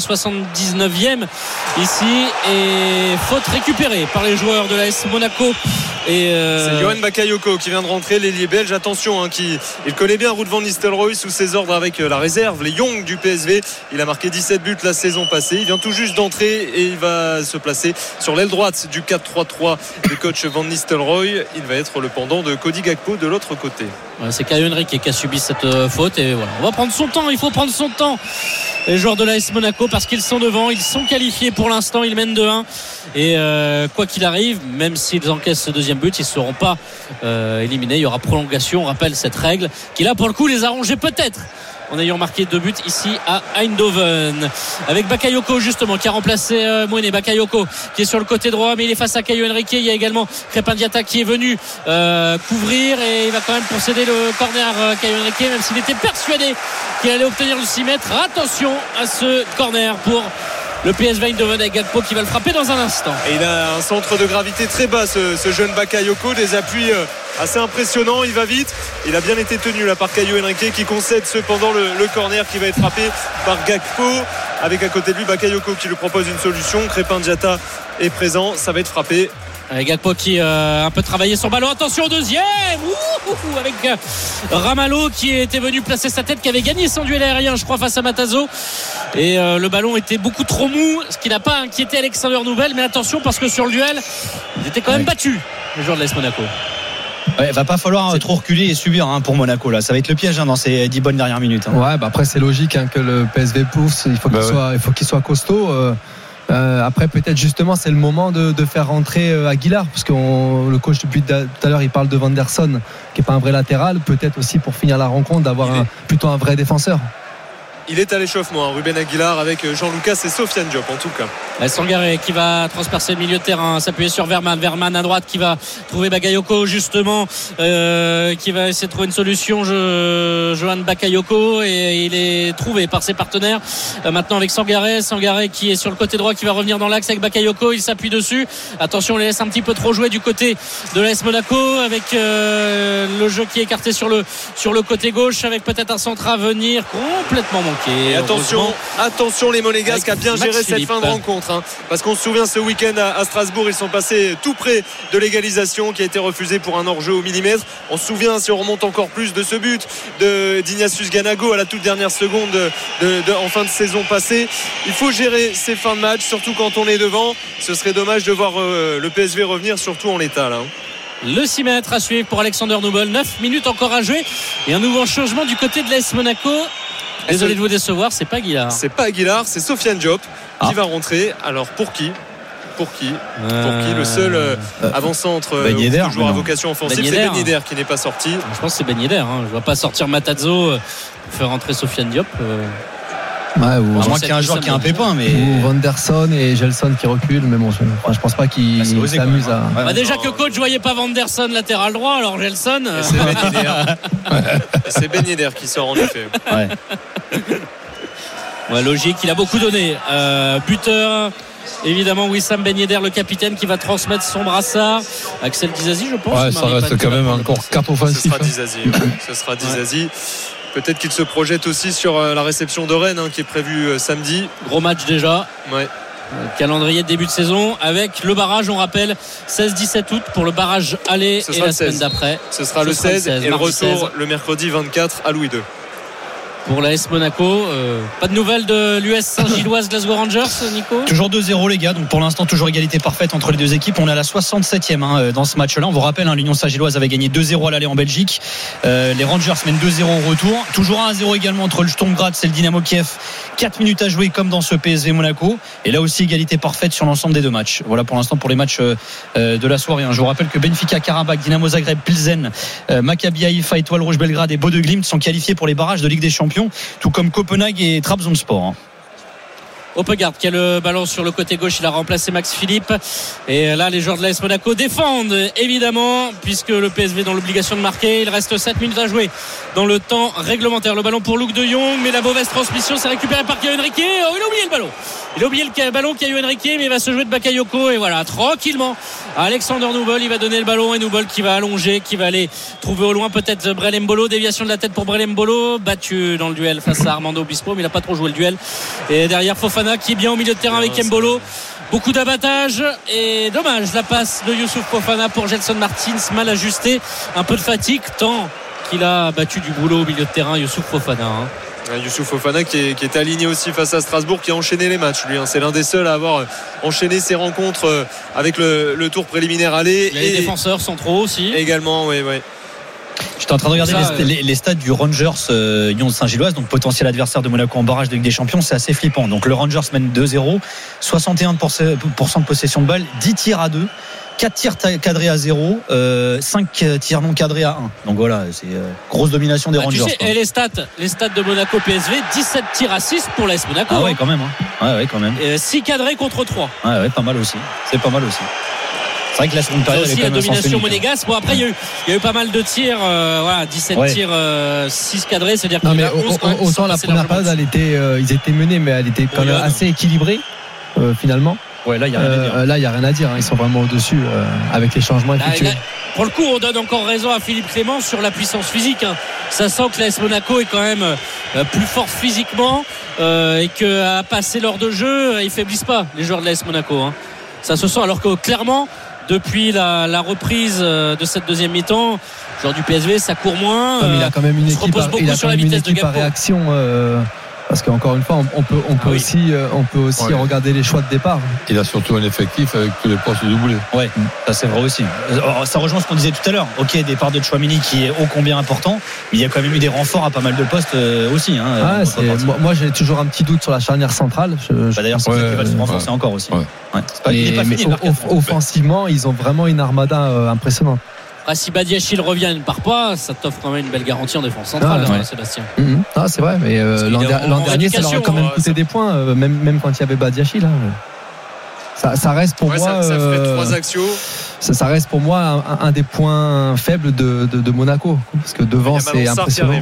79e ici, et faute récupérée par les joueurs de l'AS Monaco. C'est Johan Bakayoko qui vient de rentrer, l'ailier belge. Attention, il connaît bien Ruud van Nistelrooy sous ses ordres avec la réserve, les Young du PSV. Il a marqué 17 buts la saison passée. Il vient tout juste d'entrer et il va se placer sur l'aile droite du 4-3-3 du coach Van Nistelrooy. Il va être le pendant de Cody Gakpo de l'autre côté. C'est Caio Henrique qui a subi cette faute, et voilà. On va prendre son temps, il faut prendre son temps, les joueurs de l'AS Monaco, parce qu'ils sont devant, ils sont qualifiés pour l'instant, ils mènent 2-1, et quoi qu'il arrive, même s'ils encaissent ce deuxième but, ils ne seront pas éliminés. Il y aura prolongation. On rappelle cette règle qui, là, pour le coup, les arrangeait peut-être en ayant marqué 2 buts ici à Eindhoven, avec Bakayoko justement qui a remplacé Mouene. Bakayoko qui est sur le côté droit, mais il est face à Caio Henrique. Il y a également Crépin Diatta qui est venu couvrir, et il va quand même concéder le corner, Caio Henrique, même s'il était persuadé qu'il allait obtenir le 6 mètres. Attention à ce corner pour le PSV Eindhoven, avec Gakpo qui va le frapper dans un instant. Et il a un centre de gravité très bas, ce jeune Bakayoko, des appuis assez impressionnants. Il va vite. Il a bien été tenu là par Caio Henrique, qui concède cependant le corner qui va être frappé par Gakpo, avec à côté de lui Bakayoko qui lui propose une solution. Crépin Diatta est présent, ça va être frappé. Avec Gakpo qui a un peu travaillé son ballon. Attention au deuxième, avec Ramalho qui était venu placer sa tête, qui avait gagné son duel aérien, je crois, face à Matazo, et le ballon était beaucoup trop mou, ce qui n'a pas inquiété Alexander Nubel. Mais attention, parce que sur le duel, il était quand même battu, les joueurs de l'AS Monaco. Il va pas falloir trop reculer et subir pour Monaco là. Ça va être le piège dans ces 10 bonnes dernières minutes. Après c'est logique que le PSV pousse. Il faut qu'il soit costaud. Après peut-être justement c'est le moment de faire rentrer Aguilar, parce que le coach depuis tout à l'heure il parle de Vanderson qui est pas un vrai latéral, peut-être aussi pour finir la rencontre d'avoir plutôt un vrai défenseur. Il est à l'échauffement, Ruben Aguilar, avec Jean-Lucas et Sofiane Diop en tout cas. Sangaré qui va transpercer le milieu de terrain, s'appuyer sur Verman à droite, qui va trouver Bakayoko justement, qui va essayer de trouver une solution, Johan Bakayoko, et il est trouvé par ses partenaires. Maintenant avec Sangaré qui est sur le côté droit, qui va revenir dans l'axe avec Bakayoko. Il s'appuie dessus. Attention, on les laisse un petit peu trop jouer du côté de l'AS Monaco, avec le jeu qui est écarté sur le côté gauche, avec peut-être un centre à venir complètement manqué. Et attention les Monégasques à bien gérer cette fin de rencontre, parce qu'on se souvient ce week-end à Strasbourg, ils sont passés tout près de l'égalisation qui a été refusée pour un hors-jeu au millimètre. On se souvient, si on remonte encore plus, de ce but d'Ignatius Ganago à la toute dernière seconde en fin de saison passée. Il faut gérer ces fins de match, surtout quand on est devant. Ce serait dommage de voir le PSV revenir, surtout en l'état là. Le 6 mètres à suivre pour Alexander Nubel. 9 minutes encore à jouer. Et un nouveau changement du côté de l'AS Monaco. Désolé de vous décevoir, c'est pas Aguilar. C'est pas Aguilar, c'est Sofiane Diop qui va rentrer. Alors pour qui le seul avant-centre joueur à vocation offensive, c'est Ben Yedder qui n'est pas sorti. Je pense que c'est Ben Yedder. Je ne vois pas sortir Matazzo pour faire rentrer Sofiane Diop. À moins qu'il y ait un joueur qui a un pépin, mais ou Vanderson et Gelson qui reculent, mais bon, je pense pas qu'il s'amuse à. Déjà que coach, je voyais pas Vanderson latéral droit, alors Gelson. C'est Ben Yedder. C'est Ben Yedder qui sort en effet. Logique, il a beaucoup donné. Buteur. Évidemment, Wissam Ben Yedder, le capitaine, qui va transmettre son brassard. Axel Dizazi, je pense. Ça reste quand même encore 4 offensifs. Ce sera Dizazi. Peut-être qu'il se projette aussi sur la réception de Rennes qui est prévue samedi. Gros match déjà. Calendrier de début de saison avec le barrage, on rappelle 16-17 août pour le barrage aller et la semaine d'après. Ce sera le 16 et le retour 16. Le mercredi 24 à Louis II. Pour l'AS Monaco, pas de nouvelles de l'US Saint-Gilloise Glasgow Rangers, Nico? Toujours 2-0 les gars, donc pour l'instant toujours égalité parfaite entre les deux équipes. On est à la 67e dans ce match-là. On vous rappelle, l'Union Saint-Gilloise avait gagné 2-0 à l'aller en Belgique. Les Rangers mènent 2-0 au retour. Toujours 1-0 également entre le Sturm Graz et le Dynamo Kiev. 4 minutes à jouer comme dans ce PSV Monaco. Et là aussi égalité parfaite sur l'ensemble des deux matchs. Voilà pour l'instant pour les matchs de la soirée. Je vous rappelle que Benfica, Karabakh, Dynamo Zagreb, Pilsen, Maccabi Haïfa, Étoile Rouge Belgrade et Bodø Glimt sont qualifiés pour les barrages de Ligue des Champions, tout comme Copenhague et Trabzonspor. Opegaard qui a le ballon sur le côté gauche, il a remplacé Max Philippe, et là les joueurs de l'AS Monaco défendent évidemment puisque le PSV est dans l'obligation de marquer. Il reste 7 minutes à jouer dans le temps réglementaire. Le ballon pour Luuk de Jong, mais la mauvaise transmission, c'est récupéré par Caio Henrique. Il a oublié le ballon, Caio Henrique, mais il va se jouer de Bakayoko, et voilà, tranquillement Alexander Nubel, il va donner le ballon, et Nubel qui va allonger, qui va aller trouver au loin peut-être Brel Mbolo. Déviation de la tête pour Brel Mbolo, battu dans le duel face à Armando Obispo, mais il n'a pas trop joué le duel. Et derrière Fofana qui est bien au milieu de terrain avec Mbolo. Beaucoup d'abattage, et dommage la passe de Youssouf Fofana pour Gelson Martins, mal ajusté, un peu de fatigue tant qu'il a battu du boulot au milieu de terrain, Youssouf Fofana. Youssouf Fofana qui est aligné aussi face à Strasbourg, qui a enchaîné les matchs lui. C'est l'un des seuls à avoir enchaîné ses rencontres avec le tour préliminaire aller. Les défenseurs centraux aussi également. Oui. J'étais en train de regarder les stats du Rangers Union Saint-Gilloise, donc potentiel adversaire de Monaco en barrage de Ligue des Champions. C'est assez flippant. Donc le Rangers mène 2-0, 61% de possession de balle, 10 tirs à 2, 4 tirs cadrés à 0, 5 tirs non cadrés à 1. Donc voilà, c'est grosse domination des Rangers. Tu sais, et les stats de Monaco PSV, 17 tirs à 6 pour l'AS Monaco. Ah ouais, quand même. Quand même. 6 cadrés contre 3. Ouais, pas mal aussi. C'est pas mal aussi. C'est vrai que la seconde période, aussi la domination monégasque. Bon, après, il y a eu pas mal de tirs. 17 tirs, 6 cadrés, c'est-à-dire qu'il y a 11 autant la première période, ils étaient menés, mais elle était quand même assez équilibrée, finalement. Ouais, là, il n'y a rien à dire. Là, il n'y a rien à dire. Ils sont vraiment au-dessus avec les changements effectués. Pour le coup, on donne encore raison à Philippe Clément sur la puissance physique. Ça sent que l'AS Monaco est quand même plus fort physiquement, et qu'à passer l'heure de jeu, ils ne faiblissent pas, les joueurs de l'AS Monaco. Ça se sent, alors que clairement, depuis la reprise de cette deuxième mi-temps, genre du PSV, ça court moins. Il a quand même une équipe à réaction. Parce qu'encore une fois, on peut aussi regarder les choix de départ. Il a surtout un effectif avec tous les postes doublés. Ouais, ça c'est vrai aussi. Ça rejoint ce qu'on disait tout à l'heure. Ok, départ de Tchouaméni qui est ô combien important, mais il y a quand même eu des renforts à pas mal de postes aussi. Moi, j'ai toujours un petit doute sur la charnière centrale. D'ailleurs, c'est ça qui va se renforcer encore aussi. Mais offensivement, ils ont vraiment une armada impressionnante. Si Badiachil revient et ne part pas, ça t'offre quand même une belle garantie en défense centrale, Sébastien. C'est vrai, mais l'an dernier, ça leur a quand même coûté des points, même quand il y avait Badiachil. Ça reste pour moi. Ça ferait 3 axios. Ça reste pour moi un des points faibles de Monaco, parce que devant, c'est impressionnant.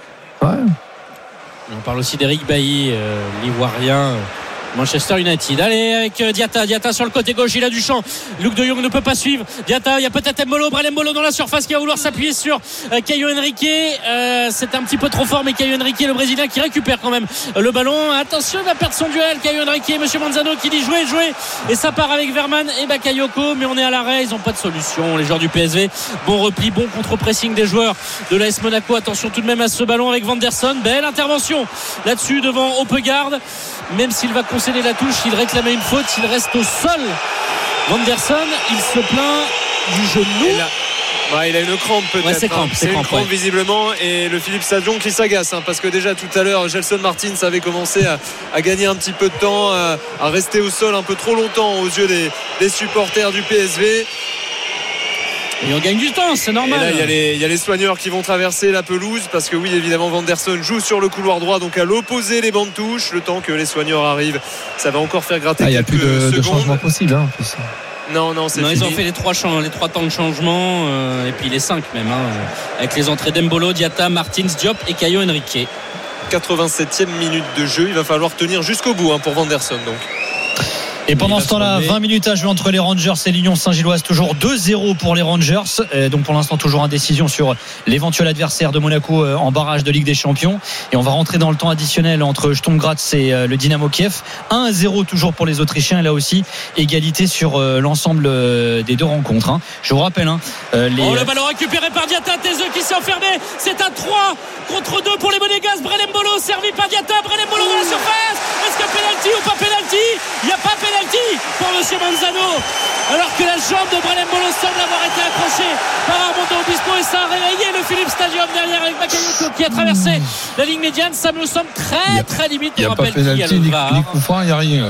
On parle aussi d'Eric Bailly, l'Ivoirien. Manchester United. Allez, avec Diatta sur le côté gauche, il a du champ. Luuk de Jong ne peut pas suivre Diatta, il y a peut-être Brel Mbolo dans la surface qui va vouloir s'appuyer sur Caio Henrique. C'est un petit peu trop fort, mais Caio Henrique, le Brésilien, qui récupère quand même le ballon. Attention, il va perdre son duel, Caio Henrique. Monsieur Manzano qui dit jouer, et ça part avec Verman et Bakayoko, mais on est à l'arrêt, ils n'ont pas de solution, les joueurs du PSV. Bon repli, bon contre-pressing des joueurs de l'AS Monaco. Attention tout de même à ce ballon avec Vanderson, belle intervention là-dessus devant Opegaard, même s'il va concéder la touche, il réclamait une faute, il reste au sol. Vanderson, il se plaint du genou. Ouais, il a une crampe peut-être. Ouais, c'est une crampe visiblement. Et le Philippe Stadion qui s'agace parce que déjà tout à l'heure Gelson Martins avait commencé à gagner un petit peu de temps, à rester au sol un peu trop longtemps aux yeux des supporters du PSV. Et on gagne du temps, c'est normal. Et là, il y a les soigneurs qui vont traverser la pelouse parce que oui, évidemment, Vanderson joue sur le couloir droit, donc à l'opposé les bancs de touche. Le temps que les soigneurs arrivent, ça va encore faire gratter quelques secondes. Il n'y a plus de changement possible. Non, c'est fini. Ils ont fait les trois temps de changement et puis les 5 même, avec les entrées d'Embolo, Diatta, Martins, Diop et Caio Henrique. 87e minute de jeu, il va falloir tenir jusqu'au bout pour Vanderson donc. Et pendant ce temps-là, 20 minutes à jouer entre les Rangers et l'Union Saint-Gilloise, toujours 2-0 pour les Rangers. Donc pour l'instant, toujours indécision sur l'éventuel adversaire de Monaco en barrage de Ligue des Champions. Et on va rentrer dans le temps additionnel entre Sturm Graz et le Dynamo Kiev. 1-0 toujours pour les Autrichiens. Et là aussi, égalité sur l'ensemble des deux rencontres. Je vous rappelle. le ballon récupéré par Diatta, Tezeux qui s'est enfermé. C'est un 3 contre 2 pour les Monégasques. Brelembolo servi par Diatta. Brelembolo dans la surface. Est-ce que pénalty ou pas pénalty? Il n'y a pas pénalty pour monsieur Manzano, alors que la jambe de Brelembolo semble avoir été accrochée par Armando Obispo et ça a réveillé le Philippe Stadium derrière avec Bakayoko qui a traversé la ligne médiane. Ça me semble très limite. Il n'y a pas pénalty ni coup franc, il n'y a rien.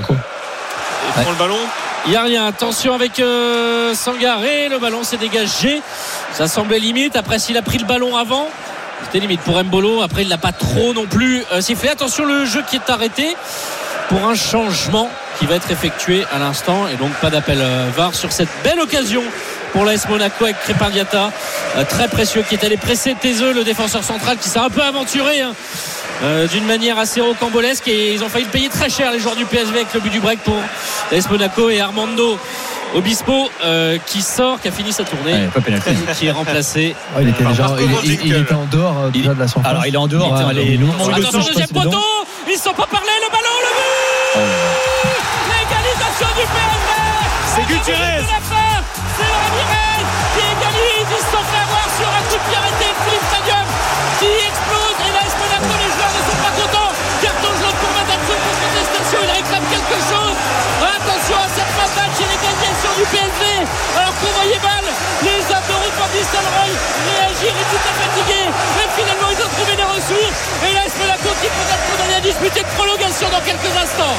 Il prend le ballon. Il n'y a rien. Attention avec Sangaré, le ballon s'est dégagé, ça semblait limite. Après, s'il a pris le ballon avant, c'était limite pour Mbolo. Après, il ne l'a pas trop non plus sifflé. Attention, le jeu qui est arrêté pour un changement qui va être effectué à l'instant et donc pas d'appel VAR sur cette belle occasion pour l'AS Monaco avec Crépin Diatta, très précieux, qui est allé presser Tezeux, le défenseur central, qui s'est un peu aventuré d'une manière assez rocambolesque et ils ont failli le payer très cher les joueurs du PSV avec le but du break pour l'AS Monaco et Armando Obispo qui sort, qui a fini sa tournée, qui est remplacé. Il était en dehors déjà de la surface. Alors il est en dehors. Attention, deuxième poteau, ils ne sont pas parlé, le ballon, le but, l'égalisation du PSV. C'est Gutiérrez. C'est Ramirez qui égalise. Ils se sont fait avoir sur un coup de pied arrêté. Philippe Stadium qui explose et l'AS Monaco, les joueurs ne sont pas contents. Carton jaune pour Madame pour contestation, il réclame quelque chose. Attention à cette fin de match et l'égalisation du PSV. Alors qu'on voyait mal les hommes de Ruud van Nistelrooy réagir, ils étaient fatigués, mais finalement ils ont trouvé des ressources et l'AS Monaco qui peut être condamné à disputer de prolongation dans quelques instants.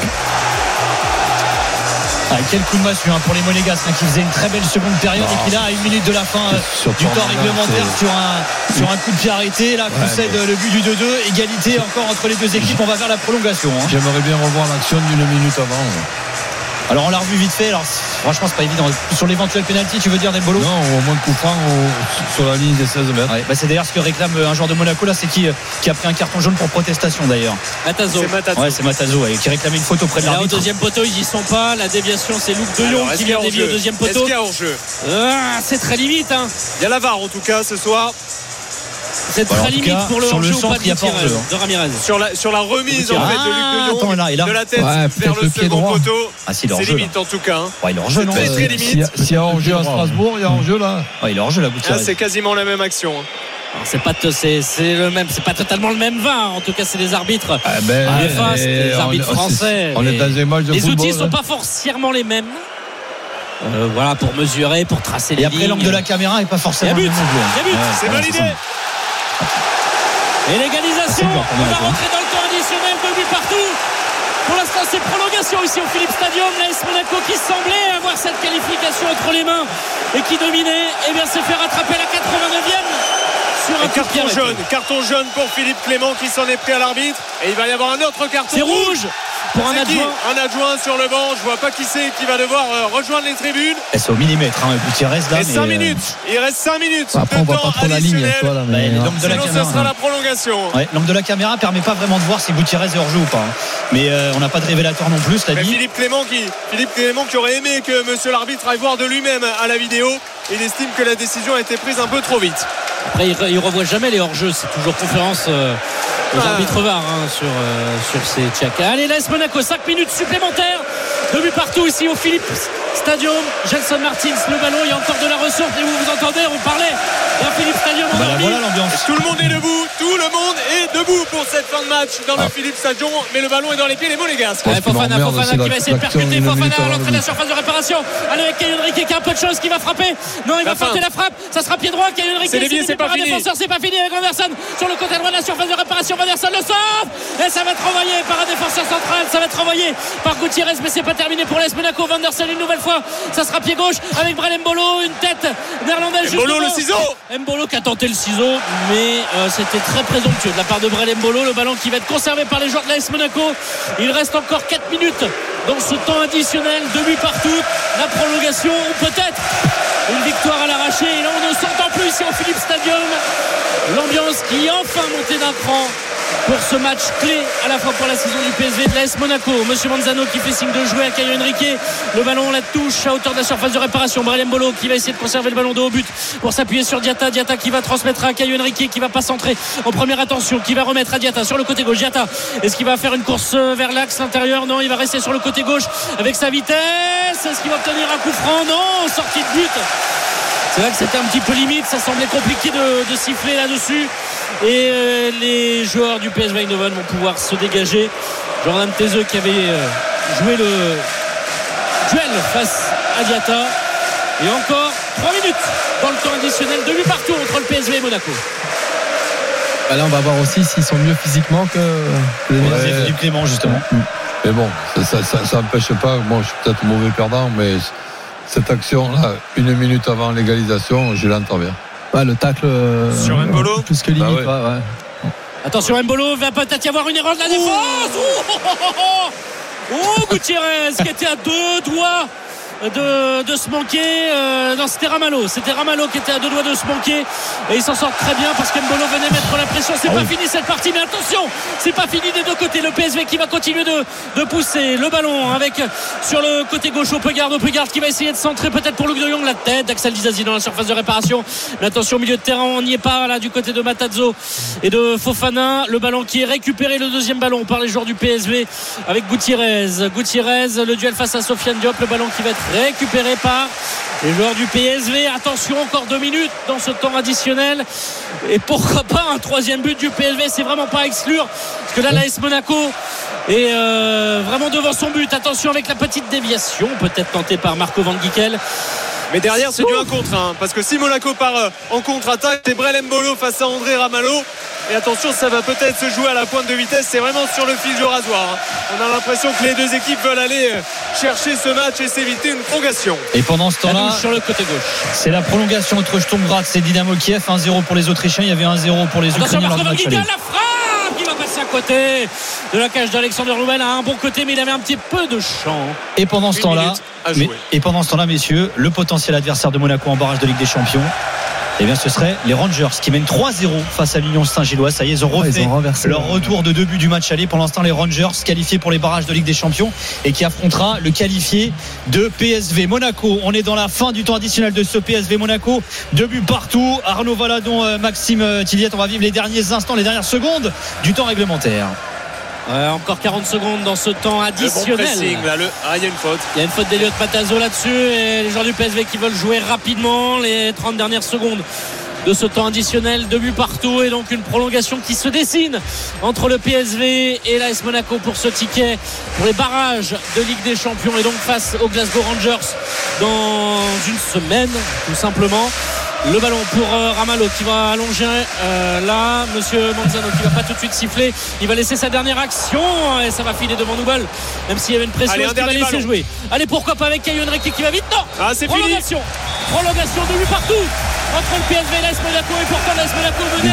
Quel coup de massue pour les Monégasques qui faisait une très belle seconde période et qui là à 1 minute de la fin du temps réglementaire sur un coup de pied arrêté là concède le but du 2-2, égalité encore entre les deux équipes. On va vers la prolongation. J'aimerais bien revoir l'action d'une minute avant. Alors on l'a revu vite fait. Alors franchement c'est pas évident. Sur l'éventuel penalty, tu veux dire Dembolo? Non, au moins coup franc sur la ligne des 16 mètres. C'est d'ailleurs ce que réclame un joueur de Monaco là, c'est qui a pris un carton jaune pour protestation d'ailleurs. Matazo. C'est Matazo qui réclamait une faute auprès de l'arbitre. Au deuxième poteau ils y sont pas. La déviation c'est Luc de Jong qui vient dévier au deuxième poteau. Est-ce qu'il y a hors-jeu? C'est très limite. Il y a la VAR en tout cas ce soir. C'est très limite pour le hors-jeu ou pas de Ramirez. Sur la remise en fait de Luc de Jong de la tête vers le second poteau. C'est limite en tout cas. Il est hors-jeu, non? C'est très limite. S'il y a hors-jeu à Strasbourg, il y a hors-jeu là. Il est hors-jeu là, Gutiérrez. C'est quasiment la même action. C'est pas totalement le même VAR. En tout cas, c'est les arbitres les arbitres français. On est dans des matchs de les football. outils sont pas forcément les mêmes. Voilà, pour mesurer, pour tracer les lignes. Et après l'angle de la caméra est pas forcément le même. C'est validé. Et l'égalisation, on va rentrer dans le temps additionnel, 2 buts partout. Pour l'instant, c'est prolongation ici au Philippe Stadium. L'AS Monaco qui semblait avoir cette qualification entre les mains et qui dominait, s'est fait rattraper à la 89e sur un carton jaune pour Philippe Clément qui s'en est pris à l'arbitre. Et il va y avoir un autre carton. C'est rouge pour un adjoint. Un adjoint sur le banc. Je vois pas qui c'est qui va devoir rejoindre les tribunes. Et c'est au millimètre, Gutiérrez là. Et 5 minutes. Il reste 5 minutes. Après, on voit pas trop la ligne. Sinon, ce sera la prolongation. L'angle de la caméra permet pas vraiment de voir si Gutiérrez est hors jeu ou pas. Mais on n'a pas de révélateur non plus, cela dit. Philippe Clément qui aurait aimé que monsieur l'arbitre aille voir de lui-même à la vidéo. Il estime que la décision a été prise un peu trop vite. Après, il revoit jamais les hors-jeux. C'est toujours conférence aux arbitres VAR sur ces tchèques. Allez, l'AS Monaco, 5 minutes supplémentaires. 2 buts partout ici au Philippe Stadium. Gelson Martins, le ballon, il y a encore de la ressource. Et vous entendez, on parlait d'un Philippe Stadium. Voilà l'ambiance. Tout le monde est debout. Tout le monde est debout pour cette fin de match dans le Philippe Stadium. Mais le ballon est dans les pieds des Monégasques. Fofana qui va essayer de percuter. Fofana à l'entrée de la surface de réparation. Allez, avec Caio Henrique qui a un peu de chance, qui va frapper. Non, il va tenter la frappe. Ça sera pied droit. Caio Henrique, c'est pas fini. C'est pas fini avec Anderson sur le côté droit de la surface de réparation. Anderson le sauve. Et ça va être renvoyé par un défenseur central. Ça va être renvoyé par Gutiérrez. Mais c'est pas terminé pour l'AS Monaco. Anderson une nouvelle fois. Ça sera pied gauche avec Brel Mbolo. Une tête néerlandaise. Mbolo le ciseau. Mbolo qui a tenté le ciseau. Mais c'était très présomptueux de la part de Brel Mbolo. Le ballon qui va être conservé par les joueurs de l'AS Monaco. Il reste encore 4 minutes dans ce temps additionnel. 2 buts partout. La prolongation ou peut-être une victoire à l'arraché. Et là on ne s'entend plus ici au Philippe Stadium. L'ambiance qui est enfin montée d'un cran pour ce match clé à la fois pour la saison du PSV de l'AS Monaco. Monsieur Manzano qui fait signe de jouer à Caio Henrique. Le ballon la touche à hauteur de la surface de réparation. Brel Mbolo qui va essayer de conserver le ballon de haut but pour s'appuyer sur Diatta. Diatta qui va transmettre à Caio Henrique, qui va pas centrer en première attention, qui va remettre à Diatta sur le côté gauche. Diatta, est-ce qu'il va faire une course vers l'axe intérieur? Non, il va rester sur le côté gauche avec sa vitesse. Est-ce qu'il va obtenir un coup franc? Non, sortie de but. C'est vrai que c'était un petit peu limite, ça semblait compliqué de siffler là-dessus. Et les joueurs du PSV Eindhoven vont pouvoir se dégager. Jordan Tezeux qui avait joué le duel face à Diatta. Et encore 3 minutes dans le temps additionnel. 2 buts partout entre le PSV et Monaco. Là on va voir aussi s'ils sont mieux physiquement que les Philippe Clément justement. Mais bon, ça n'empêche pas. Moi je suis peut-être mauvais perdant, mais cette action là, 1 minute avant l'égalisation, je l'entends bien. Le tacle sur Mbolo plus que limite. Ouais. Attention, Mbolo va peut-être y avoir une erreur de la défense. Gutiérrez qui était à 2 doigts de se manquer. Non, c'était Ramalho qui était à 2 doigts de se manquer, et il s'en sort très bien parce qu'Mbolo venait mettre la pression. C'est pas fini cette partie, mais attention, c'est pas fini des deux côtés. Le PSV qui va continuer de pousser le ballon avec sur le côté gauche Opegaard qui va essayer de centrer peut-être pour Luc de Jong. La tête d'Axel Disasi dans la surface de réparation, mais attention au milieu de terrain, on n'y est pas là du côté de Matarazzo et de Fofana. Le ballon qui est récupéré, le deuxième ballon par les joueurs du PSV avec Gutiérrez, le duel face à Sofiane Diop. Le ballon qui va être récupéré par les joueurs du PSV. Attention, encore 2 minutes dans ce temps additionnel, et pourquoi pas un 3e but du PSV, c'est vraiment pas à exclure, parce que là l'AS Monaco est vraiment devant son but. Attention avec la petite déviation peut-être tentée par Marco Van Ginkel. Mais derrière c'est du 1 contre 1, parce que si Monaco part en contre-attaque, c'est Brel Mbolo face à André Ramalho. Et attention, ça va peut-être se jouer à la pointe de vitesse. C'est vraiment sur le fil du rasoir. On a l'impression que les deux équipes veulent aller chercher ce match et s'éviter une prolongation. Et pendant ce temps-là, sur le côté gauche, c'est la prolongation entre Sturm Graz et Dynamo Kiev. 1-0 pour les Autrichiens. Il y avait 1-0 pour les Ukrainiens lors du match aller. La frappe qui va passer à côté de la cage d'Alexander Louvel à un bon côté, mais il avait un petit peu de champ. Et pendant ce temps-là, messieurs, le potentiel adversaire de Monaco en barrage de Ligue des Champions, eh bien ce serait les Rangers qui mènent 3-0 face à l'Union Saint-Gilloise. Ça y est, ils ont refait leur retour de 2 buts du match aller. Pour l'instant, les Rangers qualifiés pour les barrages de Ligue des Champions et qui affrontera le qualifié de PSV Monaco. On est dans la fin du temps additionnel de ce PSV Monaco. 2 buts partout. Arnaud Valadon, Maxime Tilliette, on va vivre les derniers instants, les dernières secondes du temps réglementaire. Encore 40 secondes dans ce temps additionnel. Il y a une faute. Il y a une faute d'Eliott Matarazzo là-dessus, et les joueurs du PSV qui veulent jouer rapidement les 30 dernières secondes de ce temps additionnel. 2 buts partout, et donc une prolongation qui se dessine entre le PSV et l'AS Monaco pour ce ticket pour les barrages de Ligue des Champions, et donc face aux Glasgow Rangers dans une semaine tout simplement. Le ballon pour Ramalho qui va allonger là, monsieur Manzano qui va pas tout de suite siffler, il va laisser sa dernière action et ça va filer devant Nubel, même s'il y avait une pression. Allez, qui va laisser jouer. Allez, pourquoi pas avec Caio Henrique qui va vite. Non, c'est prolongation. Prolongation de but partout entre le PSV et l'AS Monaco, et pourtant l'AS Monaco menait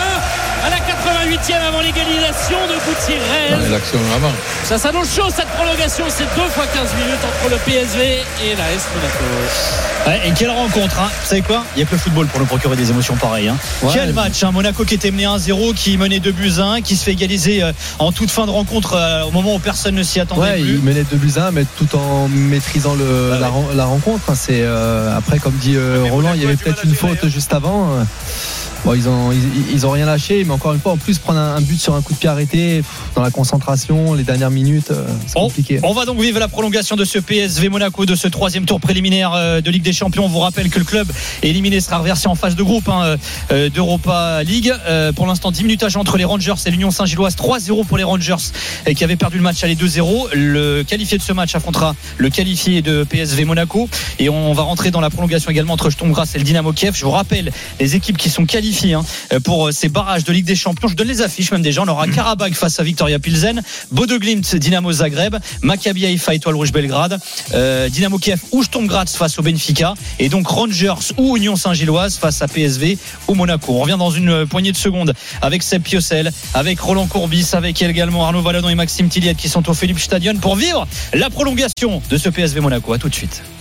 2-1 à la 88e avant l'égalisation de Gutiérrez. L'action avant. Ça s'annonce chaud cette prolongation, c'est 2 fois 15 minutes entre le PSV et l'AS Monaco. Ouais, et quelle rencontre, hein. Vous savez quoi, il n'y a que le football pour nous procurer des émotions pareilles, hein. Quel match, hein. Monaco qui était mené 1-0, qui menait 2-1, qui se fait égaliser en toute fin de rencontre au moment où personne ne s'y attendait plus. Il menait 2-1, mais tout en maîtrisant la rencontre. C'est après, comme dit Roland, il y avait peut-être une faute juste avant. Bon, ils ont rien lâché, mais encore une fois, en plus prendre un but sur un coup de pied arrêté dans la concentration, les dernières minutes, c'est compliqué. On va donc vivre la prolongation de ce PSV Monaco, de ce 3e tour préliminaire de Ligue des Champions. On vous rappelle que le club éliminé sera reversé en phase de groupe d'Europa League. Pour l'instant, 10 minutes à jouer entre les Rangers et l'Union Saint-Gilloise. 3-0 pour les Rangers qui avaient perdu le match aller 2-0. Le qualifié de ce match affrontera le qualifié de PSV Monaco, et on va rentrer dans la prolongation également entre Sturm Graz et le Dynamo Kiev. Je vous rappelle les équipes qui sont qualifiées pour ces barrages de Ligue des Champions. Je donne les affiches même déjà. On aura Karabakh face à Viktoria Pilsen, Bodo Glimt Dynamo Zagreb, Maccabi Haïfa Étoile Rouge Belgrade, Dynamo Kiev ou Sturm Graz face au Benfica, et donc Rangers ou Union Saint-Gilloise face à PSV ou Monaco. On revient dans une poignée de secondes avec Seb Piocel, avec Roland Courbis, avec également Arnaud Valadon et Maxime Tilliette qui sont au Philips Stadion pour vivre la prolongation de ce PSV Monaco. À tout de suite.